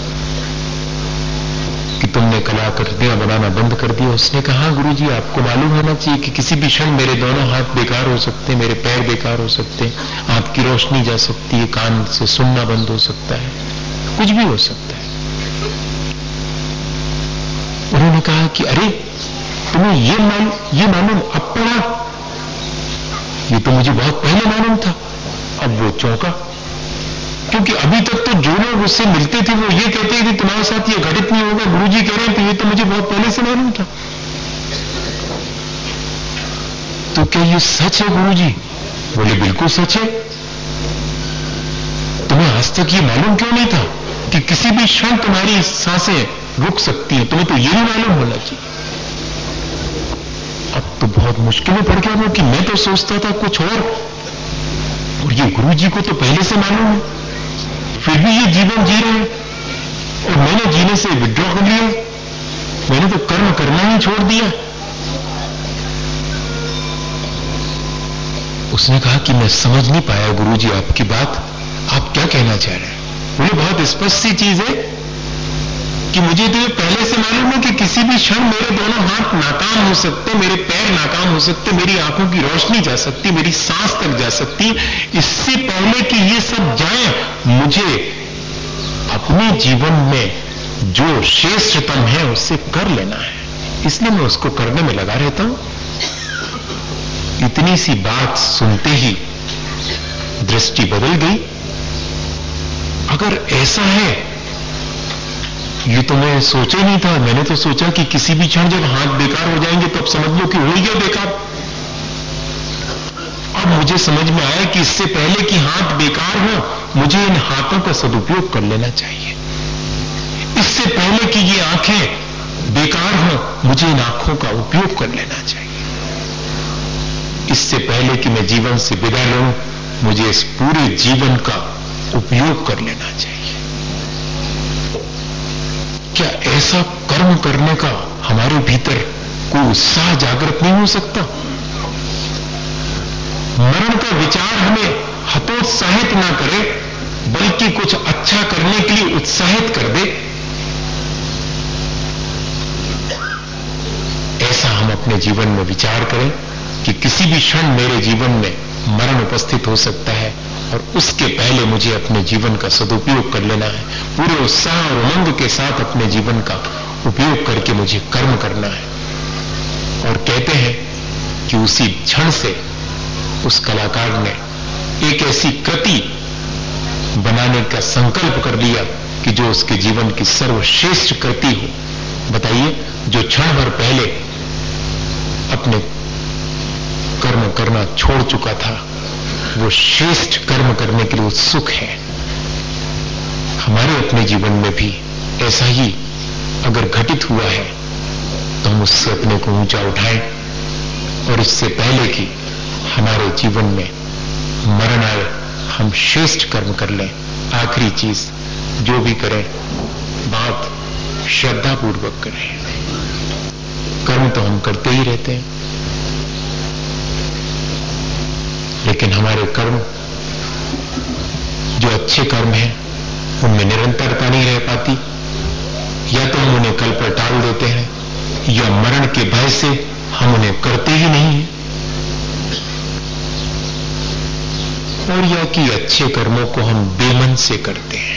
कि तुमने कलाकृतियां बनाना बंद कर दिया। उसने कहा गुरुजी, आपको मालूम होना चाहिए कि किसी भी क्षण मेरे दोनों हाथ बेकार हो सकते, मेरे पैर बेकार हो सकते, आपकी रोशनी जा सकती है, कान से सुनना बंद हो सकता है, कुछ भी हो सकता है। उन्होंने कहा कि अरे तुम्हें ये मालूम अब पड़ा? ये तो मुझे बहुत पहले मालूम था। अब वो चौंका, क्योंकि अभी तक तो जो लोग उससे मिलते थे वो ये कहते थे तुम्हारे साथ ये घटित नहीं होगा, गुरुजी कह रहे थे, ये तो मुझे बहुत पहले से मालूम था। तो क्या ये सच है गुरुजी? बोले बिल्कुल सच है। तुम्हें आज तक ये मालूम क्यों नहीं था कि किसी भी क्षण तुम्हारी सांसें रुक सकती हैं? तुम्हें तो ये भी मालूम होना चाहिए। अब तो बहुत मुश्किल में पड़ गया वो कि मैं तो सोचता था कुछ और ये गुरुजी को तो पहले से मालूम है, फिर भी ये जीवन जी रहे हैं और मैंने जीने से विड्रॉ कर लिया, मैंने तो कर्म करना ही छोड़ दिया। उसने कहा कि मैं समझ नहीं पाया गुरुजी आपकी बात, आप क्या कहना चाह रहे हैं? बोले बहुत स्पष्ट सी चीज है कि मुझे तो ये पहले से मालूम है कि किसी भी क्षण मेरे दोनों हाथ नाकाम हो सकते, मेरे पैर नाकाम हो सकते, मेरी आंखों की रोशनी जा सकती, मेरी सांस तक जा सकती। इससे पहले कि ये सब जाए, मुझे अपने जीवन में जो श्रेष्ठतम है उससे कर लेना है, इसलिए मैं उसको करने में लगा रहता हूं। इतनी सी बात सुनते ही दृष्टि बदल गई। अगर ऐसा है, ये तो मैं सोचा नहीं था। मैंने तो सोचा कि किसी भी क्षण जब हाथ बेकार हो जाएंगे तब समझ लो कि हो ही गया बेकार। अब मुझे समझ में आया कि इससे पहले कि हाथ बेकार हो, मुझे इन हाथों का सदुपयोग कर लेना चाहिए। इससे पहले कि ये आंखें बेकार हो, मुझे इन आंखों का उपयोग कर लेना चाहिए। इससे पहले कि मैं जीवन से विदा लूं, मुझे इस पूरे जीवन का उपयोग कर लेना चाहिए। क्या ऐसा कर्म करने का हमारे भीतर कोई उत्साह जागृत नहीं हो सकता? मरण का विचार हमें हतोत्साहित ना करे, बल्कि कुछ अच्छा करने के लिए उत्साहित कर दे। ऐसा हम अपने जीवन में विचार करें कि किसी भी क्षण मेरे जीवन में मरण उपस्थित हो सकता है और उसके पहले मुझे अपने जीवन का सदुपयोग कर लेना है। पूरे उत्साह और उमंग के साथ अपने जीवन का उपयोग करके मुझे कर्म करना है। और कहते हैं कि उसी क्षण से उस कलाकार ने एक ऐसी कृति बनाने का संकल्प कर लिया कि जो उसके जीवन की सर्वश्रेष्ठ कृति हो। बताइए, जो क्षण भर पहले अपने कर्म करना छोड़ चुका था, वो श्रेष्ठ कर्म करने के लिए उत्सुक है। हमारे अपने जीवन में भी ऐसा ही अगर घटित हुआ है तो हम उससे अपने को ऊंचा उठाएं, और इससे पहले कि हमारे जीवन में मरण आए, हम श्रेष्ठ कर्म कर लें। आखिरी चीज, जो भी करें बात श्रद्धा पूर्वक करें। कर्म तो हम करते ही रहते हैं, लेकिन हमारे कर्म जो अच्छे कर्म हैं उनमें निरंतरता नहीं रह पाती। या तो हम उन्हें कल पर टाल देते हैं, या मरण के भय से हम उन्हें करते ही नहीं हैं, और या कि अच्छे कर्मों को हम बेमन से करते हैं,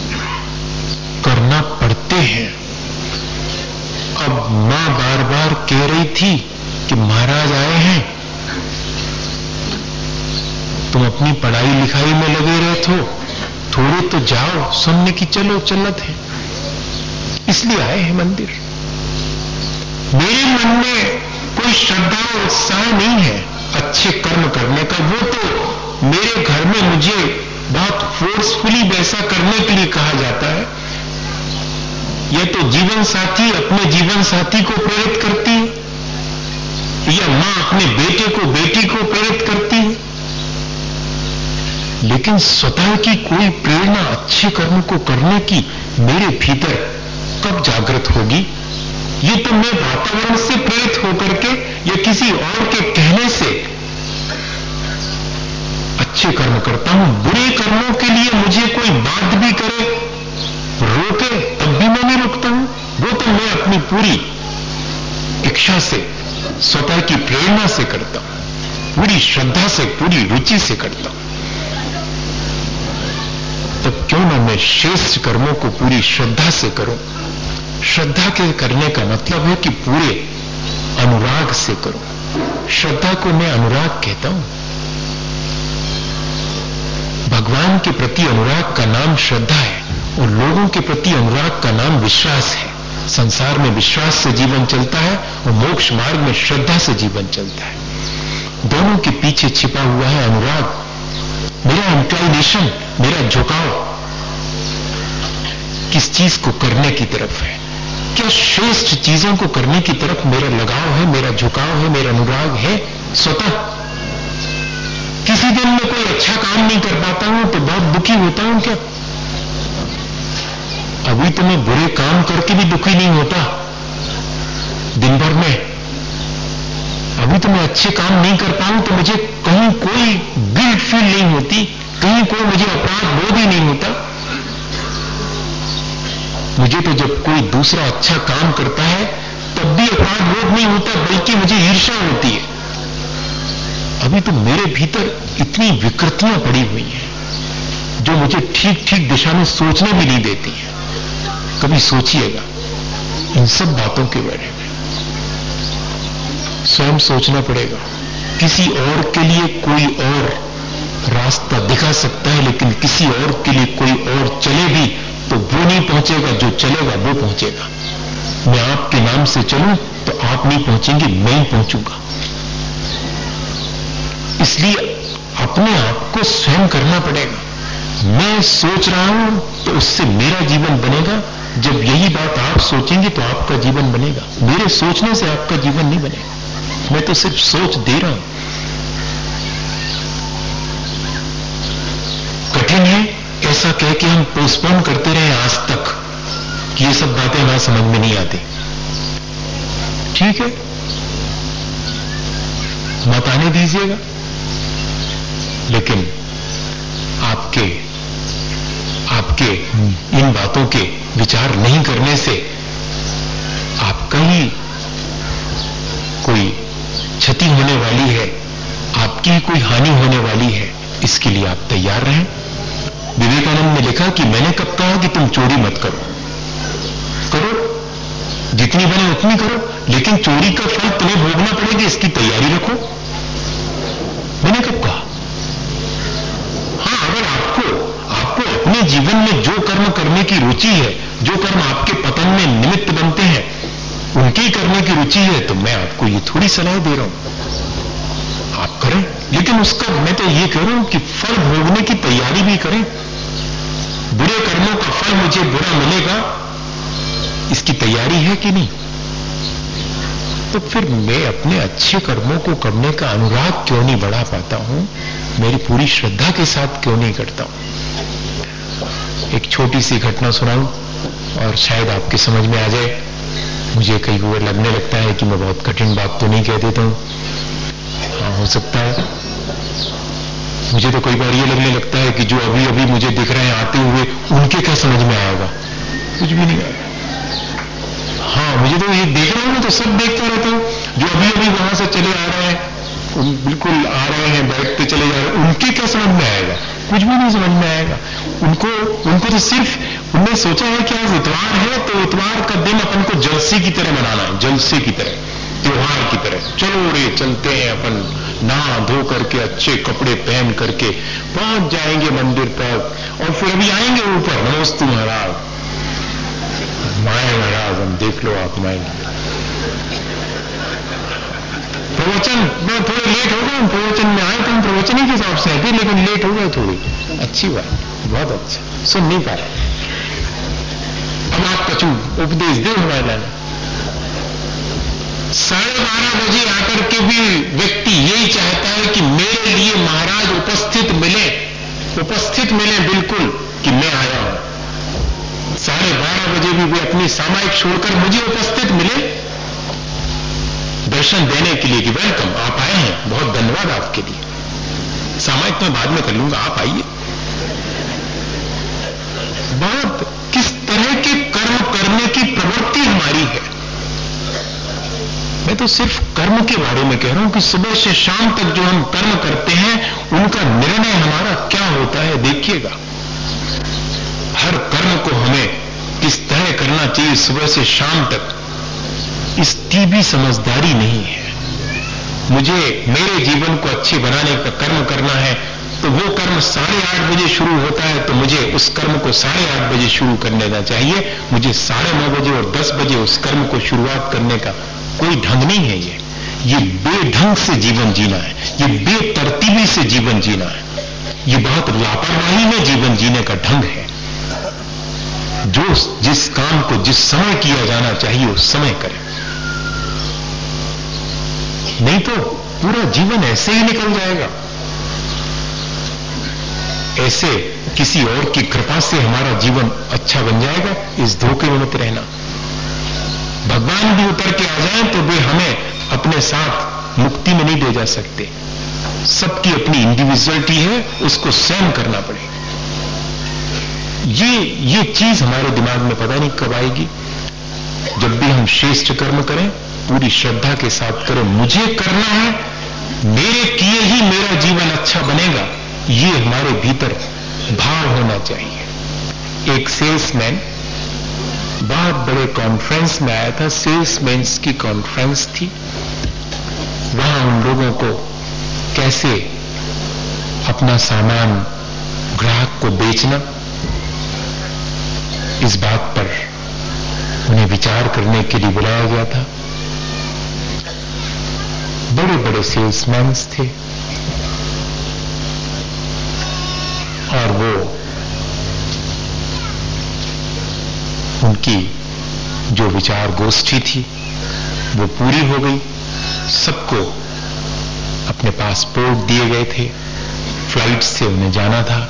करना पड़ते हैं। अब मां बार बार कह रही थी कि महाराज आए हैं, तुम अपनी पढ़ाई लिखाई में लगे रहते हो, थोड़े तो जाओ सुनने की, चलो चलत है, इसलिए आए हैं मंदिर। मेरे मन में कोई श्रद्धा और उत्साह नहीं है अच्छे कर्म करने का। वो तो मेरे घर में मुझे बहुत फोर्सफुली वैसा करने के लिए कहा जाता है। यह तो जीवन साथी अपने जीवन साथी को प्रेरित करती है, या मां अपने बेटे को बेटी को प्रेरित करती है, लेकिन स्वतः की कोई प्रेरणा अच्छे कर्म को करने की मेरे भीतर कब जागृत होगी? ये तो मैं वातावरण से प्रेरित होकर के या किसी और के कहने से अच्छे कर्म करता हूं। बुरे कर्मों के लिए मुझे कोई बात भी करे, रोके, तब भी मैं नहीं रुकता हूं। वो तो मैं अपनी पूरी इच्छा से, स्वतः की प्रेरणा से करता हूं, पूरी श्रद्धा से, पूरी रुचि से करता हूं। तब क्यों ना मैं श्रेष्ठ कर्मों को पूरी श्रद्धा से करूं। श्रद्धा के करने का मतलब है कि पूरे अनुराग से करूं। श्रद्धा को मैं अनुराग कहता हूं। भगवान के प्रति अनुराग का नाम श्रद्धा है, और लोगों के प्रति अनुराग का नाम विश्वास है। संसार में विश्वास से जीवन चलता है, और मोक्ष मार्ग में श्रद्धा से जीवन चलता है। दोनों के पीछे छिपा हुआ है अनुराग। मेरा इंक्लाइनेशन, मेरा झुकाव किस चीज को करने की तरफ है? क्या श्रेष्ठ चीजों को करने की तरफ मेरा लगाव है, मेरा झुकाव है, मेरा अनुराग है? स्वतः किसी दिन मैं कोई अच्छा काम नहीं कर पाता हूं तो बहुत दुखी होता हूं क्या? अभी तो मैं बुरे काम करके भी दुखी नहीं होता दिन भर में। अभी तो मैं अच्छे काम नहीं कर पाऊं तो मुझे कहीं कोई गिल्ट फील नहीं होती, कहीं कोई मुझे अपराध बोध ही नहीं होता। मुझे तो जब कोई दूसरा अच्छा काम करता है तब भी अपराध बोध नहीं होता, बल्कि मुझे ईर्ष्या होती है। अभी तो मेरे भीतर इतनी विकृतियां पड़ी हुई हैं जो मुझे ठीक ठीक दिशा में सोचने भी नहीं देती हैं। कभी सोचिएगा इन सब बातों के बारे में, स्वयं सोचना पड़ेगा। किसी और के लिए कोई और रास्ता दिखा सकता है, लेकिन किसी और के लिए कोई और चले भी तो वो नहीं पहुंचेगा, जो चलेगा वो पहुंचेगा। मैं आपके नाम से चलूं तो आप नहीं पहुंचेंगे, मैं ही पहुंचूंगा। इसलिए अपने आप को स्वयं करना पड़ेगा। मैं सोच रहा हूं तो उससे मेरा जीवन बनेगा। जब यही बात आप सोचेंगे तो आपका जीवन बनेगा। मेरे सोचने से आपका जीवन नहीं बनेगा, मैं तो सिर्फ सोच दे रहा हूं। कठिन है ऐसा कह के हम पोस्टपोन करते रहे आज तक कि ये सब बातें हमारे समझ में नहीं आती। ठीक है, मत आने दीजिएगा, लेकिन आपके इन बातों के विचार नहीं करने से आपका ही कोई क्षति होने वाली है, आपकी ही कोई हानि होने वाली है। इसके लिए आप तैयार रहें। विवेकानंद ने लिखा कि मैंने कब कहा कि तुम चोरी मत करो? करो, जितनी बने उतनी करो, लेकिन चोरी का फल तुम्हें भोगना पड़ेगा, इसकी तैयारी रखो। मैंने मैंने कब कहा? हाँ, अगर आपको अपने जीवन में जो कर्म करने की रुचि है, जो कर्म आपके पतन में निमित्त बनते हैं, उनके करने की रुचि है, तो मैं आपको ये थोड़ी सलाह दे रहा हूं आप करें, लेकिन उसका मैं तो ये कह रहा हूं कि फल भोगने की तैयारी भी करें। बुरे कर्मों का फल मुझे बुरा मिलेगा, इसकी तैयारी है कि नहीं? तो फिर मैं अपने अच्छे कर्मों को करने का अनुराग क्यों नहीं बढ़ा पाता हूं? मेरी पूरी श्रद्धा के साथ क्यों नहीं करता हूं? एक छोटी सी घटना सुनाऊं और शायद आपके समझ में आ जाए। मुझे कई बार लगने लगता है कि मैं बहुत कठिन बात तो नहीं कह देता हूं। हाँ, हो सकता है। मुझे तो कई बार ये लगने लगता है कि जो अभी अभी मुझे दिख रहे हैं आते हुए, उनके क्या समझ में आएगा? कुछ भी नहीं आएगा। हाँ, मुझे तो ये देख रहा हूं तो सब देखता रहता हूं। जो अभी अभी वहां से चले आ रहे हैं, बिल्कुल आ रहे हैं, बैठते चले जा रहे हैं, उनके क्या समझ में आएगा? कुछ भी नहीं समझ में आएगा। उनको तो सिर्फ उन्होंने सोचा है कि आज इतवार है, तो इतवार का दिन अपन को जलसे की तरह मनाना है, जलसे की तरह, त्योहार की तरह। चलो रे, चलते हैं अपन, नहा धो करके अच्छे कपड़े पहन करके पहुंच जाएंगे मंदिर तक, और फिर अभी आएंगे ऊपर, नमस्ते महाराज, माए महाराज, हम देख लो आप माए। प्रवचन में थोड़े लेट हो गए, प्रवचन में आए तो हम प्रवचन ही के हिसाब से आए थे, लेकिन लेट हो गए थोड़ी। अच्छी बात, बहुत अच्छा, सुन नहीं पा रहे। अब आप कछु उपदेश दे हमारे लाने। 12:30 बजे आकर के भी व्यक्ति यही चाहता है कि मेरे लिए महाराज उपस्थित मिले बिल्कुल, कि मैं आया हूं। 12:30 बजे भी वे अपनी सामायिक छोड़कर मुझे उपस्थित मिले दर्शन देने के लिए कि वेलकम, आप आए हैं, बहुत धन्यवाद आपके लिए। सामायिक मैं बाद में कर लूंगा, आप आइए। बहुत किस तरह के कर्म करने की प्रवृत्ति हमारी है। मैं तो सिर्फ कर्म के बारे में कह रहा हूं कि सुबह से शाम तक जो हम कर्म करते हैं, उनका निर्णय हमारा क्या होता है, देखिएगा। हर कर्म को हमें किस तरह करना चाहिए सुबह से शाम तक, इसकी भी समझदारी नहीं है। मुझे मेरे जीवन को अच्छे बनाने का कर्म करना है, तो वो कर्म 8:30 बजे शुरू होता है, तो मुझे उस कर्म को 8:30 बजे शुरू कर लेना चाहिए। मुझे 9:30 बजे और 10 बजे उस कर्म को शुरुआत करने का कोई ढंग नहीं है। ये बेढंग से जीवन जीना है, ये बेतरतीबी से जीवन जीना है, ये बहुत लापरवाही में जीवन जीने का ढंग है। जो जिस काम को जिस समय किया जाना चाहिए उस समय करें, नहीं तो पूरा जीवन ऐसे ही निकल जाएगा। ऐसे किसी और की कृपा से हमारा जीवन अच्छा बन जाएगा, इस धोखे में मत रहना। भगवान भी उतर के आ जाएं तो वे हमें अपने साथ मुक्ति में नहीं ले जा सकते। सबकी अपनी इंडिविजुअलिटी है, उसको सहन करना पड़ेगा। ये चीज हमारे दिमाग में पता नहीं कब आएगी। जब भी हम श्रेष्ठ कर्म करें, पूरी श्रद्धा के साथ करें, मुझे करना है, मेरे किए ही मेरा जीवन अच्छा बनेगा, ये हमारे भीतर भाव होना चाहिए। एक सेल्समैन बहुत बड़े कॉन्फ्रेंस में आया था, सेल्समैन्स की कॉन्फ्रेंस थी। वहां उन लोगों को कैसे अपना सामान ग्राहक को बेचना, इस बात पर उन्हें विचार करने के लिए बुलाया गया था। बड़े बड़े सेल्समैन थे और वो उनकी जो विचार गोष्ठी थी वो पूरी हो गई। सबको अपने पासपोर्ट दिए गए थे, फ्लाइट से उन्हें जाना था।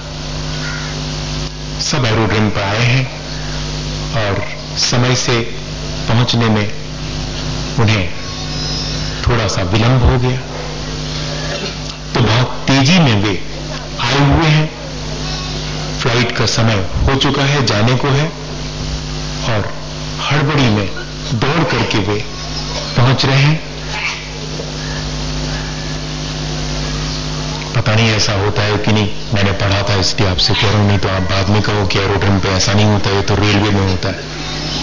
सब एरोड्रम पर आए हैं और समय से पहुंचने में उन्हें थोड़ा सा विलंब हो गया, तो बहुत तेजी में वे आए हुए हैं। फ्लाइट का समय हो चुका है, जाने को है, और हड़बड़ी में दौड़ करके वे पहुंच रहे हैं। पता नहीं ऐसा होता है कि नहीं, मैंने पढ़ा था इसलिए आपसे कह रहा हूं, नहीं तो आप बाद में कहो कि एरोड्रम पे ऐसा नहीं होता, ये तो रेलवे में होता है।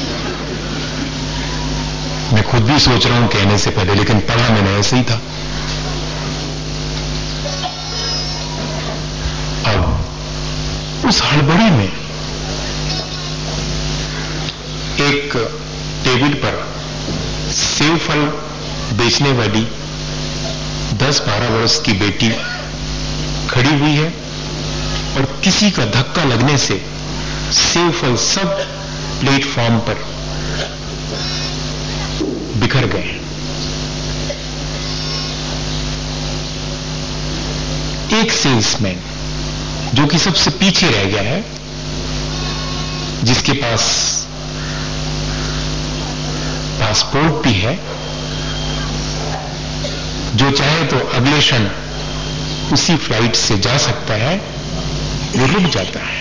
मैं खुद भी सोच रहा हूं कहने से पहले, लेकिन पढ़ा मैंने ऐसे ही था। उस हड़बड़ी में एक टेबल पर सेव फल बेचने वाली 10-12 वर्ष की बेटी खड़ी हुई है और किसी का धक्का लगने से सेव फल सब प्लेटफॉर्म पर बिखर गए। एक सेल्समैन जो कि सबसे पीछे रह गया है, जिसके पास पासपोर्ट भी है, जो चाहे तो अगले क्षण उसी फ्लाइट से जा सकता है, वो रुक जाता है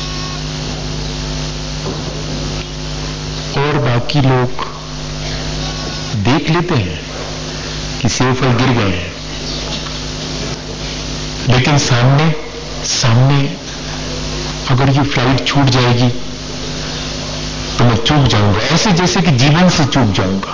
और बाकी लोग देख लेते हैं कि सेव फल गिर गए हैं, लेकिन सामने अगर ये फ्लाइट छूट जाएगी तो मैं चूक जाऊंगा, ऐसे जैसे कि जीवन से चूक जाऊंगा।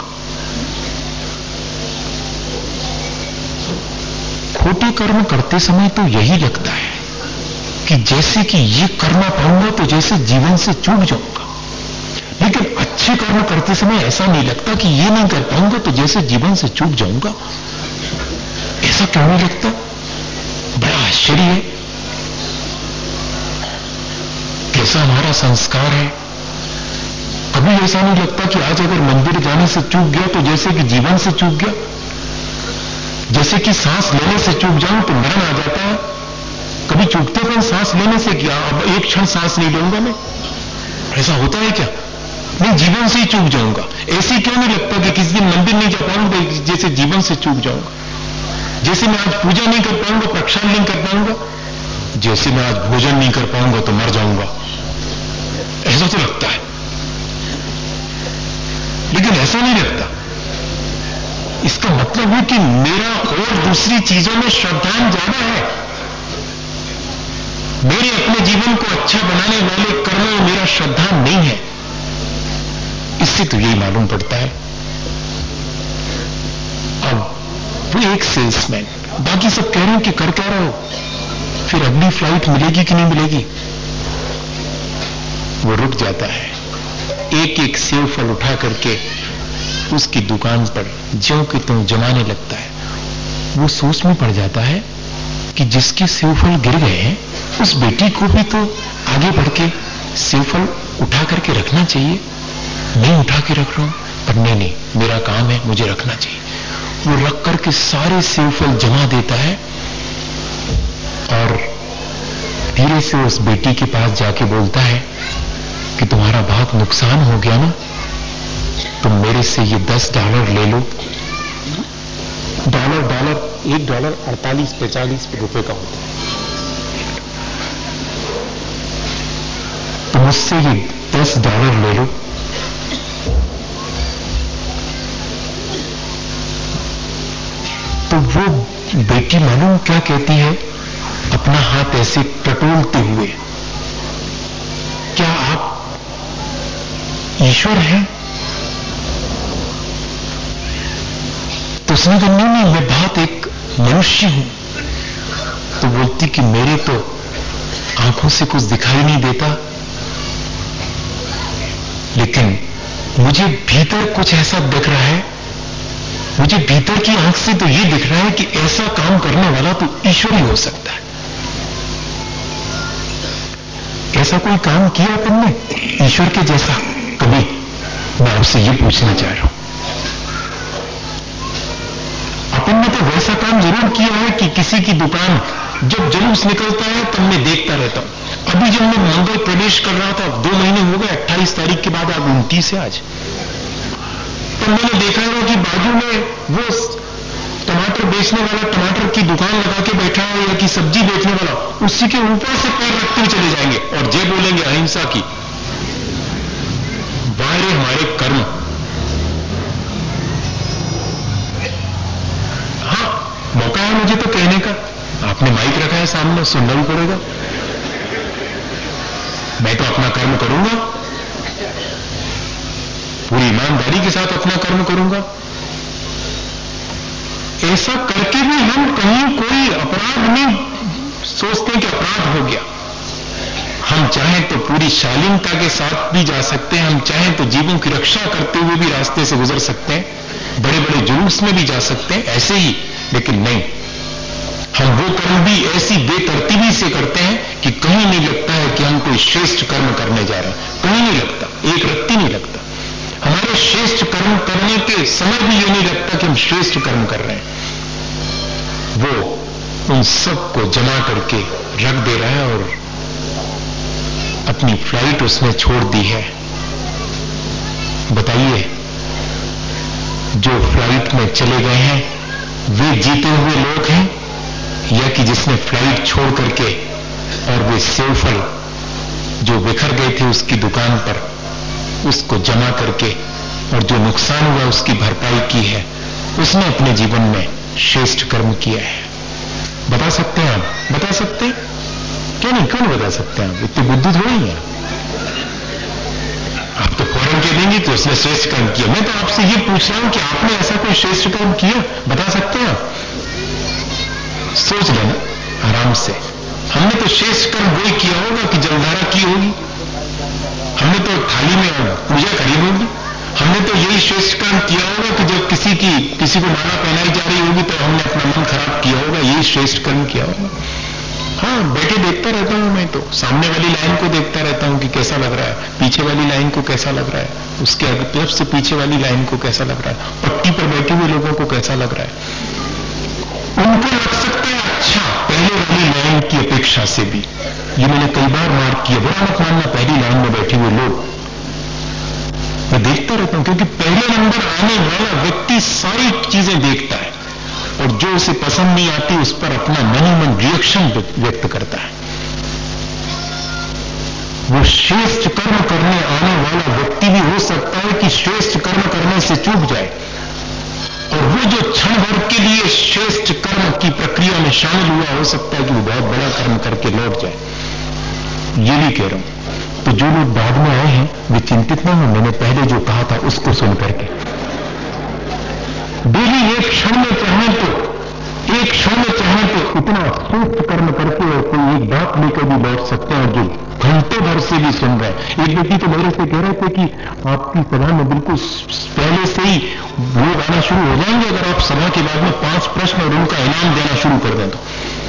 खोटे कर्म करते समय तो यही लगता है कि जैसे कि ये करना पाऊंगा तो जैसे जीवन से चूक जाऊंगा, लेकिन अच्छे कर्म करते समय ऐसा नहीं लगता कि ये नहीं कर पाऊंगा तो जैसे जीवन से चूक जाऊंगा। ऐसा क्यों नहीं लगता? बड़ा आश्चर्य है। कैसा हमारा संस्कार है। कभी ऐसा नहीं लगता कि आज अगर मंदिर जाने से चूक गया तो जैसे कि जीवन से चूक गया, जैसे कि सांस लेने से चूक जाऊं तो मरण आ जाता है। कभी चूकते हैं सांस लेने से, क्या अब एक क्षण सांस नहीं लूंगा मैं? ऐसा होता है क्या? नहीं, जीवन से ही चूक जाऊंगा। ऐसे क्यों नहीं लगता कि किसी दिन मंदिर नहीं जा पाऊंगा जैसे जीवन से चूक जाऊंगा? जैसे मैं आज पूजा नहीं कर पाऊंगा, प्रक्षालन नहीं कर पाऊंगा, जैसे मैं आज भोजन नहीं कर पाऊंगा तो मर जाऊंगा। ऐसा तो लगता है, लेकिन ऐसा नहीं लगता। इसका मतलब है कि मेरा और दूसरी चीजों में श्रद्धा ज्यादा है। मेरे अपने जीवन को अच्छा बनाने वाले कर्मों में मेरा श्रद्धा नहीं है। इससे तो यही मालूम पड़ता है। अब वो एक सेल्समैन, बाकी सब कह रहे हैं कि कर क्या रहे हो, फिर अगली फ्लाइट मिलेगी कि नहीं मिलेगी। वो रुक जाता है, एक एक सेव फल उठा करके उसकी दुकान पर ज्यों कि त्यों जमाने लगता है। वो सोच में पड़ जाता है कि जिसके सेव फल गिर गए हैं उस बेटी को भी तो आगे बढ़ के सेव फल उठा करके रखना चाहिए। मैं उठा के रख रहा हूं, पर नहीं, मेरा काम है, मुझे रखना चाहिए। वो रख करके सारे सेव फल जमा देता है और धीरे से उस बेटी के पास जाके बोलता है कि तुम्हारा बहुत नुकसान हो गया ना, तुम मेरे से ये $10 ले लो। $1 48-45 रुपए का होता है। तो मुझसे ये $10 ले लो। तो वो बेटी मालूम क्या कहती है, अपना हाथ ऐसे टटोलते हुए, क्या आप ईश्वर हैं? तो उसने कहा नहीं, मैं बहुत एक मनुष्य हूं। तो बोलती कि मेरे तो आंखों से कुछ दिखाई नहीं देता, लेकिन मुझे भीतर कुछ ऐसा दिख रहा है, मुझे भीतर की आंख से तो यह दिख रहा है कि ऐसा काम करने वाला तो ईश्वर ही हो सकता है। ऐसा कोई काम किया तुमने ईश्वर के जैसा कभी? मैं आपसे यह पूछना चाह रहा हूं। अपन ने तो वैसा काम जरूर किया है कि किसी की दुकान जब जुलूस निकलता है तब मैं देखता रहता हूं। अभी जब मैं मंगल प्रवेश कर रहा था, 2 महीने हो गए, 28 तारीख के बाद, आज 29 है आज, तो मैंने देखा है कि बाजू में वो टमाटर बेचने वाला टमाटर की दुकान लगा के बैठा है, या कि सब्जी बेचने वाला, उसी के ऊपर से पैर रखते हुए चले जाएंगे और जय बोलेंगे अहिंसा की। वायरे हमारे कर्म। हाँ, मौका है मुझे तो कहने का। आपने माइक रखा है सामने, सुनना भी पड़ेगा। मैं तो अपना कर्म करूंगा, पूरी ईमानदारी के साथ अपना कर्म करूंगा। ऐसा करके भी हम कहीं कोई अपराध नहीं सोचते कि अपराध हो गया। हम चाहें तो पूरी शालीनता के साथ भी जा सकते हैं, हम चाहें तो जीवों की रक्षा करते हुए भी रास्ते से गुजर सकते हैं, बड़े बड़े जुलूस में भी जा सकते हैं ऐसे ही, लेकिन नहीं, हम वो कर्म भी ऐसी बेतरतीबी से करते हैं कि कहीं नहीं लगता है कि हम कोई श्रेष्ठ कर्म करने जा रहे हैं, कहीं नहीं लगता, एक रत्ती नहीं लगता। हमारे श्रेष्ठ कर्म करने के समय भी ये नहीं लगता कि हम श्रेष्ठ कर्म कर रहे हैं। वो उन सब को जमा करके रख दे रहा है और अपनी फ्लाइट उसने छोड़ दी है। बताइए, जो फ्लाइट में चले गए हैं वे जीते हुए लोग हैं, या कि जिसने फ्लाइट छोड़ करके और वे सेवफल जो बिखर गए थे उसकी दुकान पर उसको जमा करके और जो नुकसान हुआ उसकी भरपाई की है, उसने अपने जीवन में श्रेष्ठ कर्म किया है। बता सकते हैं आप? बता सकते हैं? क्यों नहीं, क्यों नहीं बता सकते आप? इतने बुद्धू थोड़ी हैं आप तो फौरन कह देंगे कि उसने श्रेष्ठ कर्म किया। मैं तो आपसे ये पूछ रहा हूं कि आपने ऐसा कोई श्रेष्ठ कर्म किया? बता सकते हैं आप? सोच लेना आराम से। हमने तो श्रेष्ठ कर्म वही किया होगा कि जलधारा की होगी, हमने तो थाली में पूजा करी होगी, हमने तो यही श्रेष्ठ कर्म किया होगा कि जब किसी को माला पहनाई जा रही होगी तो हमने अपना मन खराब किया होगा, यही श्रेष्ठ कर्म किया होगा। हाँ, बैठे देखता रहता हूं, मैं तो सामने वाली लाइन को देखता रहता हूं कि कैसा लग रहा है, पीछे वाली लाइन को कैसा लग रहा है, उसके तरफ से पीछे वाली लाइन को कैसा लग रहा है, पट्टी पर बैठे हुए लोगों को कैसा लग रहा है। उनको लग सकता है अच्छा पहले वाली लाइन की अपेक्षा से भी। ये मैंने कई बार मार्क किया, बुरा मत मानना, पहली लाइन में बैठे हुए लोग मैं देखता रहता हूं, क्योंकि पहले नंबर आने वाला व्यक्ति सारी चीजें देखता है और जो उसे पसंद नहीं आती उस पर अपना मन ही मन रिएक्शन व्यक्त करता है। वो श्रेष्ठ कर्म करने आने वाला व्यक्ति भी हो सकता है कि श्रेष्ठ कर्म करने से चूक जाए, और वो जो क्षण भर के लिए श्रेष्ठ कर्म की प्रक्रिया में शामिल हुआ, हो सकता है कि वो बहुत बड़ा कर्म करके लौट जाए। ये भी कह रहा हूं। तो जो लोग बाद में आए हैं वे चिंतित ना हो, मैंने पहले जो कहा था उसको सुन करके डेली एक क्षण में चाहें तो इतना श्रेष्ठ कर्म करके और कोई एक बात लेकर भी लौट सकते हैं जो घंटों भर से भी सुन रहे हैं। एक व्यक्ति तो मेरे से कह रहे थे कि आपकी सभा में बिल्कुल पहले से ही लोग आना शुरू हो जाएंगे अगर आप सभा के बाद में 5 प्रश्न और उनका इनाम देना शुरू कर दें तो।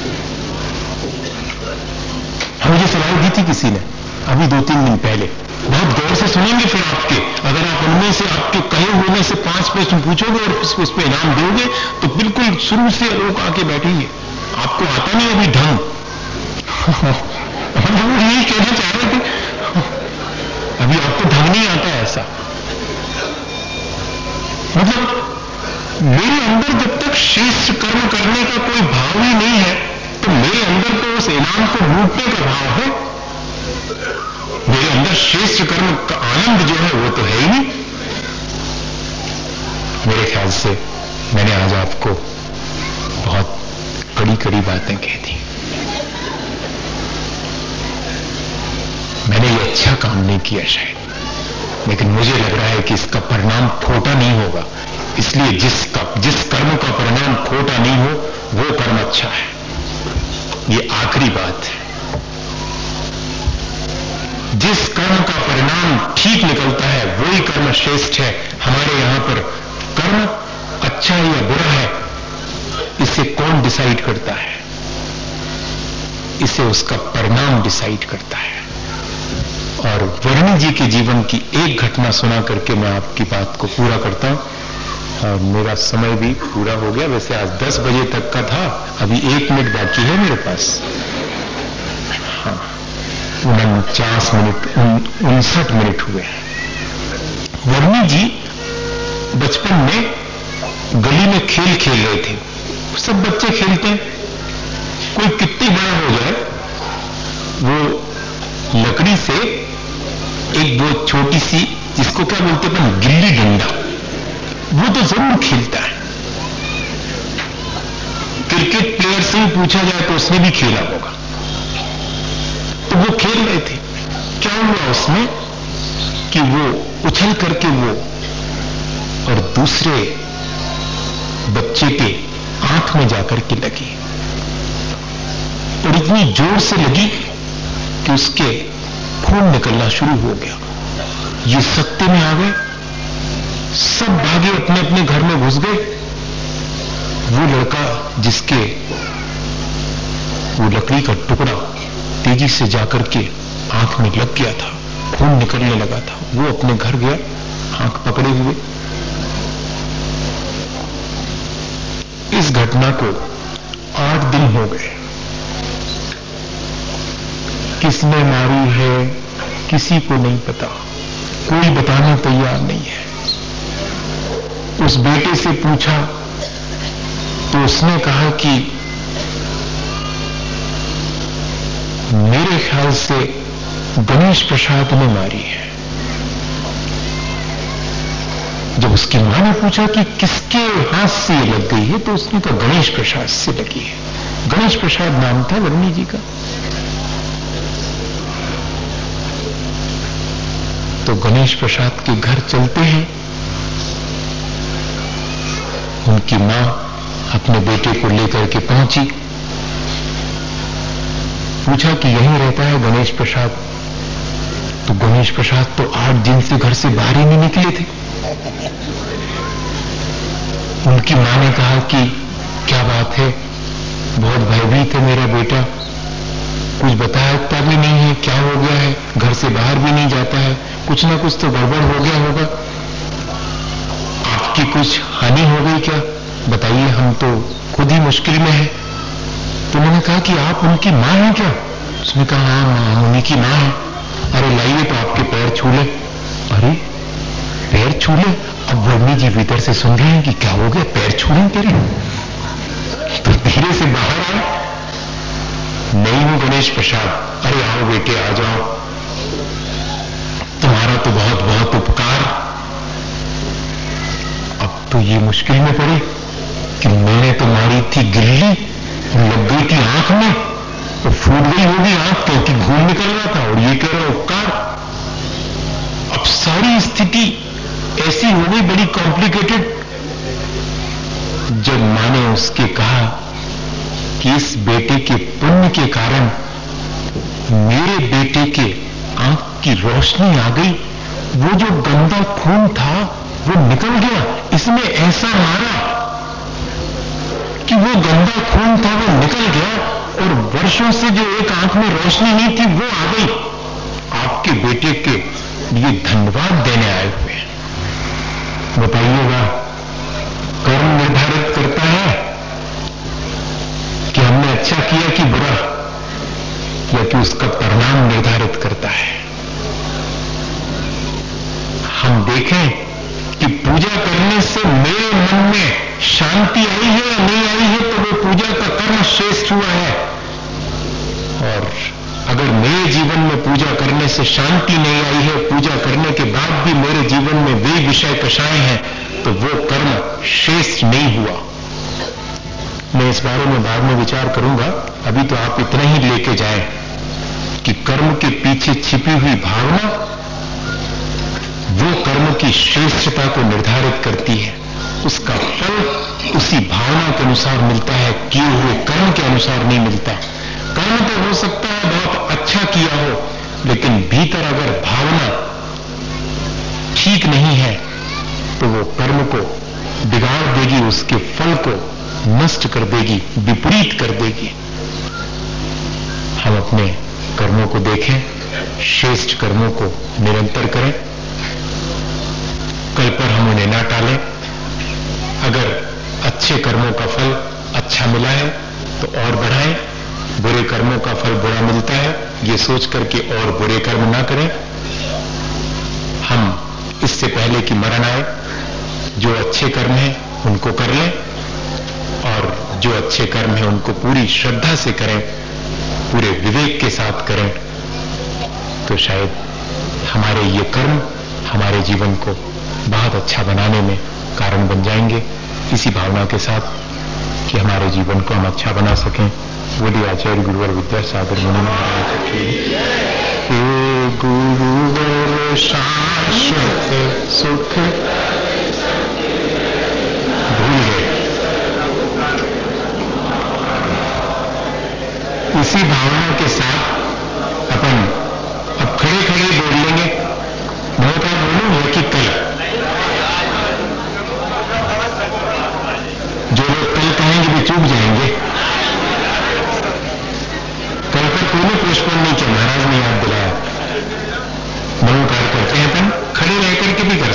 हमें ये सलाह दी थी किसी ने अभी 2-3 दिन पहले, बहुत गौर से सुनेंगे फिर आपके, अगर आप उनमें से आपके कहे हुए में से 5 प्रश्न पूछोगे और उस पर इनाम दोगे तो बिल्कुल शुरू से लोग आके बैठेंगे। आपको आता नहीं अभी ढंग हम यही कहना चाह रहे थे, अभी आपको ढंग नहीं आता ऐसा। मतलब मेरे अंदर जब तक श्रेष्ठ कर्म करने का कोई भाव ही नहीं है तो मेरे अंदर तो उस इनाम को लूटने का भाव है। मेरे अंदर श्रेष्ठ कर्म का आनंद जो है वो तो है ही नहीं। मेरे ख्याल से मैंने आज आपको बहुत कड़ी बातें कह दी। मैंने ये अच्छा काम नहीं किया शायद, लेकिन मुझे लग रहा है कि इसका परिणाम खोटा नहीं होगा, इसलिए जिस कर्म का परिणाम खोटा नहीं हो वो कर्म अच्छा है। ये आखिरी बात है। जिस कर्म का परिणाम ठीक निकलता है वही कर्म श्रेष्ठ है। हमारे यहां पर कर्म अच्छा है या बुरा है इसे कौन डिसाइड करता है? इसे उसका परिणाम डिसाइड करता है। और वर्णी जी के जीवन की एक घटना सुना करके मैं आपकी बात को पूरा करता हूं। और मेरा समय भी पूरा हो गया, वैसे आज 10 बजे तक का था, अभी 1 मिनट बाकी है मेरे पास। हाँ, 49 मिनट 59 मिनट हुए। वर्णी जी बचपन में गली में खेल खेल रहे थे, सब बच्चे खेलते हैं, कोई कितनी बड़ा हो जाए वो लकड़ी से एक वो छोटी सी जिसको क्या बोलते हैं गिल्ली डंडा, वो तो जरूर खेलता है। क्रिकेट प्लेयर से भी पूछा जाए तो उसने भी खेला होगा। तो वो खेल रहे थे, क्या हुआ उसमें कि वो उछल करके वो और दूसरे बच्चे के आंख में जाकर के लगी, और इतनी जोर से लगी कि उसके खून निकलना शुरू हो गया। ये सत्ते में आ गए, सब भागे, अपने अपने घर में घुस गए। वो लड़का जिसके वो लकड़ी का टुकड़ा तेजी से जाकर के आंख में लग गया था, खून निकलने लगा था, वो अपने घर गया आंख पकड़े हुए। इस घटना को 8 दिन हो गए। किसने मारी है किसी को नहीं पता, कोई बताने तैयार नहीं है। उस बेटे से पूछा तो उसने कहा कि मेरे ख्याल से गणेश प्रसाद ने मारी है। जब उसकी मां ने पूछा कि किसके हाथ से ये लग गई है, तो उसने कहा गणेश प्रसाद से लगी है। गणेश प्रसाद नाम था वर्णी जी का। तो गणेश प्रसाद के घर चलते हैं। उनकी मां अपने बेटे को लेकर के पहुंची, पूछा कि यहीं रहता है गणेश प्रसाद? तो गणेश प्रसाद तो 8 दिन से घर से बाहर ही नहीं निकले थे। उनकी मां ने कहा कि क्या बात है, बहुत भयभीत है मेरा बेटा, कुछ बताता भी नहीं है, क्या हो गया है, घर से बाहर भी नहीं जाता है, कुछ ना कुछ तो गड़बड़ हो गया होगा, आपकी कुछ हानि हो गई क्या, बताइए, हम तो खुद ही मुश्किल में हैं। तो उन्होंने कहा कि आप उनकी मां हैं क्या? उसने कहा हाँ मां, उन्हीं की मां है। अरे लाइए तो आपके पैर छू ले। अरे पैर छू ले? अब वर्णी जी भीतर से सुन रहे हैं कि क्या हो गया, पैर छू ले तेरे। तो धीरे से बाहर आए, नहीं हूं गणेश प्रसाद। अरे आओ बेटे आ जाओ, तुम्हारा तो बहुत बहुत उपकार। अब तो ये मुश्किल में पड़े कि मैंने तो मारी थी गिल्ली, लग गई थी आंख में, तो फूट गई होगी आंख क्योंकि खून निकल रहा था, और ये कह रहा उपकार। अब सारी स्थिति ऐसी हो गई, बड़ी कॉम्प्लिकेटेड। जब मां ने उसके कहा कि इस बेटे के पुण्य के कारण मेरे बेटे के आंख की रोशनी आ गई, वो जो गंदा खून था वो निकल गया, इसमें ऐसा मारा कि वो गंदा खून था वो निकल गया, और वर्षों से जो एक आंख में रोशनी नहीं थी वो आ गई। आपके बेटे के लिए धन्यवाद देने आए हुए हैं। बताइएगा, कर्म निर्धारित करता है कि हमने अच्छा किया कि बुरा, या कि उसका परिणाम निर्धारित करता है? हम देखें कि पूजा करने से मेरे मन में शांति आई है या नहीं आई है, तो वो पूजा का कर्म श्रेष्ठ हुआ है। और अगर मेरे जीवन में पूजा करने से शांति नहीं आई है, पूजा करने के बाद भी मेरे जीवन में वे विषय कषाय हैं, तो वो कर्म श्रेष्ठ नहीं हुआ। मैं इस बारे में बाद में विचार करूंगा, अभी तो आप इतना ही लेके जाएं कि कर्म के पीछे छिपी हुई भावना वो कर्म की श्रेष्ठता को निर्धारित करती है। उसका फल उसी भावना के अनुसार मिलता है, किए हुए कर्म के अनुसार नहीं मिलता। कर्म तो हो सकता है बहुत अच्छा किया हो, लेकिन भीतर अगर भावना ठीक नहीं है तो वो कर्म को बिगाड़ देगी, उसके फल को नष्ट कर देगी, विपरीत कर देगी। हम अपने कर्मों को देखें, श्रेष्ठ कर्मों को निरंतर करें, कल पर हम उन्हें ना टालें। अगर अच्छे कर्मों का फल अच्छा मिला है तो और बढ़ाएं, बुरे कर्मों का फल बुरा मिलता है ये सोच करके और बुरे कर्म ना करें। हम इससे पहले कि मरण आए, जो अच्छे कर्म हैं उनको कर लें, और जो अच्छे कर्म हैं उनको पूरी श्रद्धा से करें, पूरे विवेक के साथ करें, तो शायद हमारे ये कर्म हमारे जीवन को बहुत अच्छा बनाने में कारण बन जाएंगे। इसी भावना के साथ कि हमारे जीवन को हम अच्छा बना सकें, बोलिए आचार्य गुरुवर विद्यासागर मुनि महाराज की। हे गुरुवर शाश्वत सुख भूल गए। इसी भावना के साथ अपन अब खड़े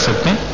सकते हैं।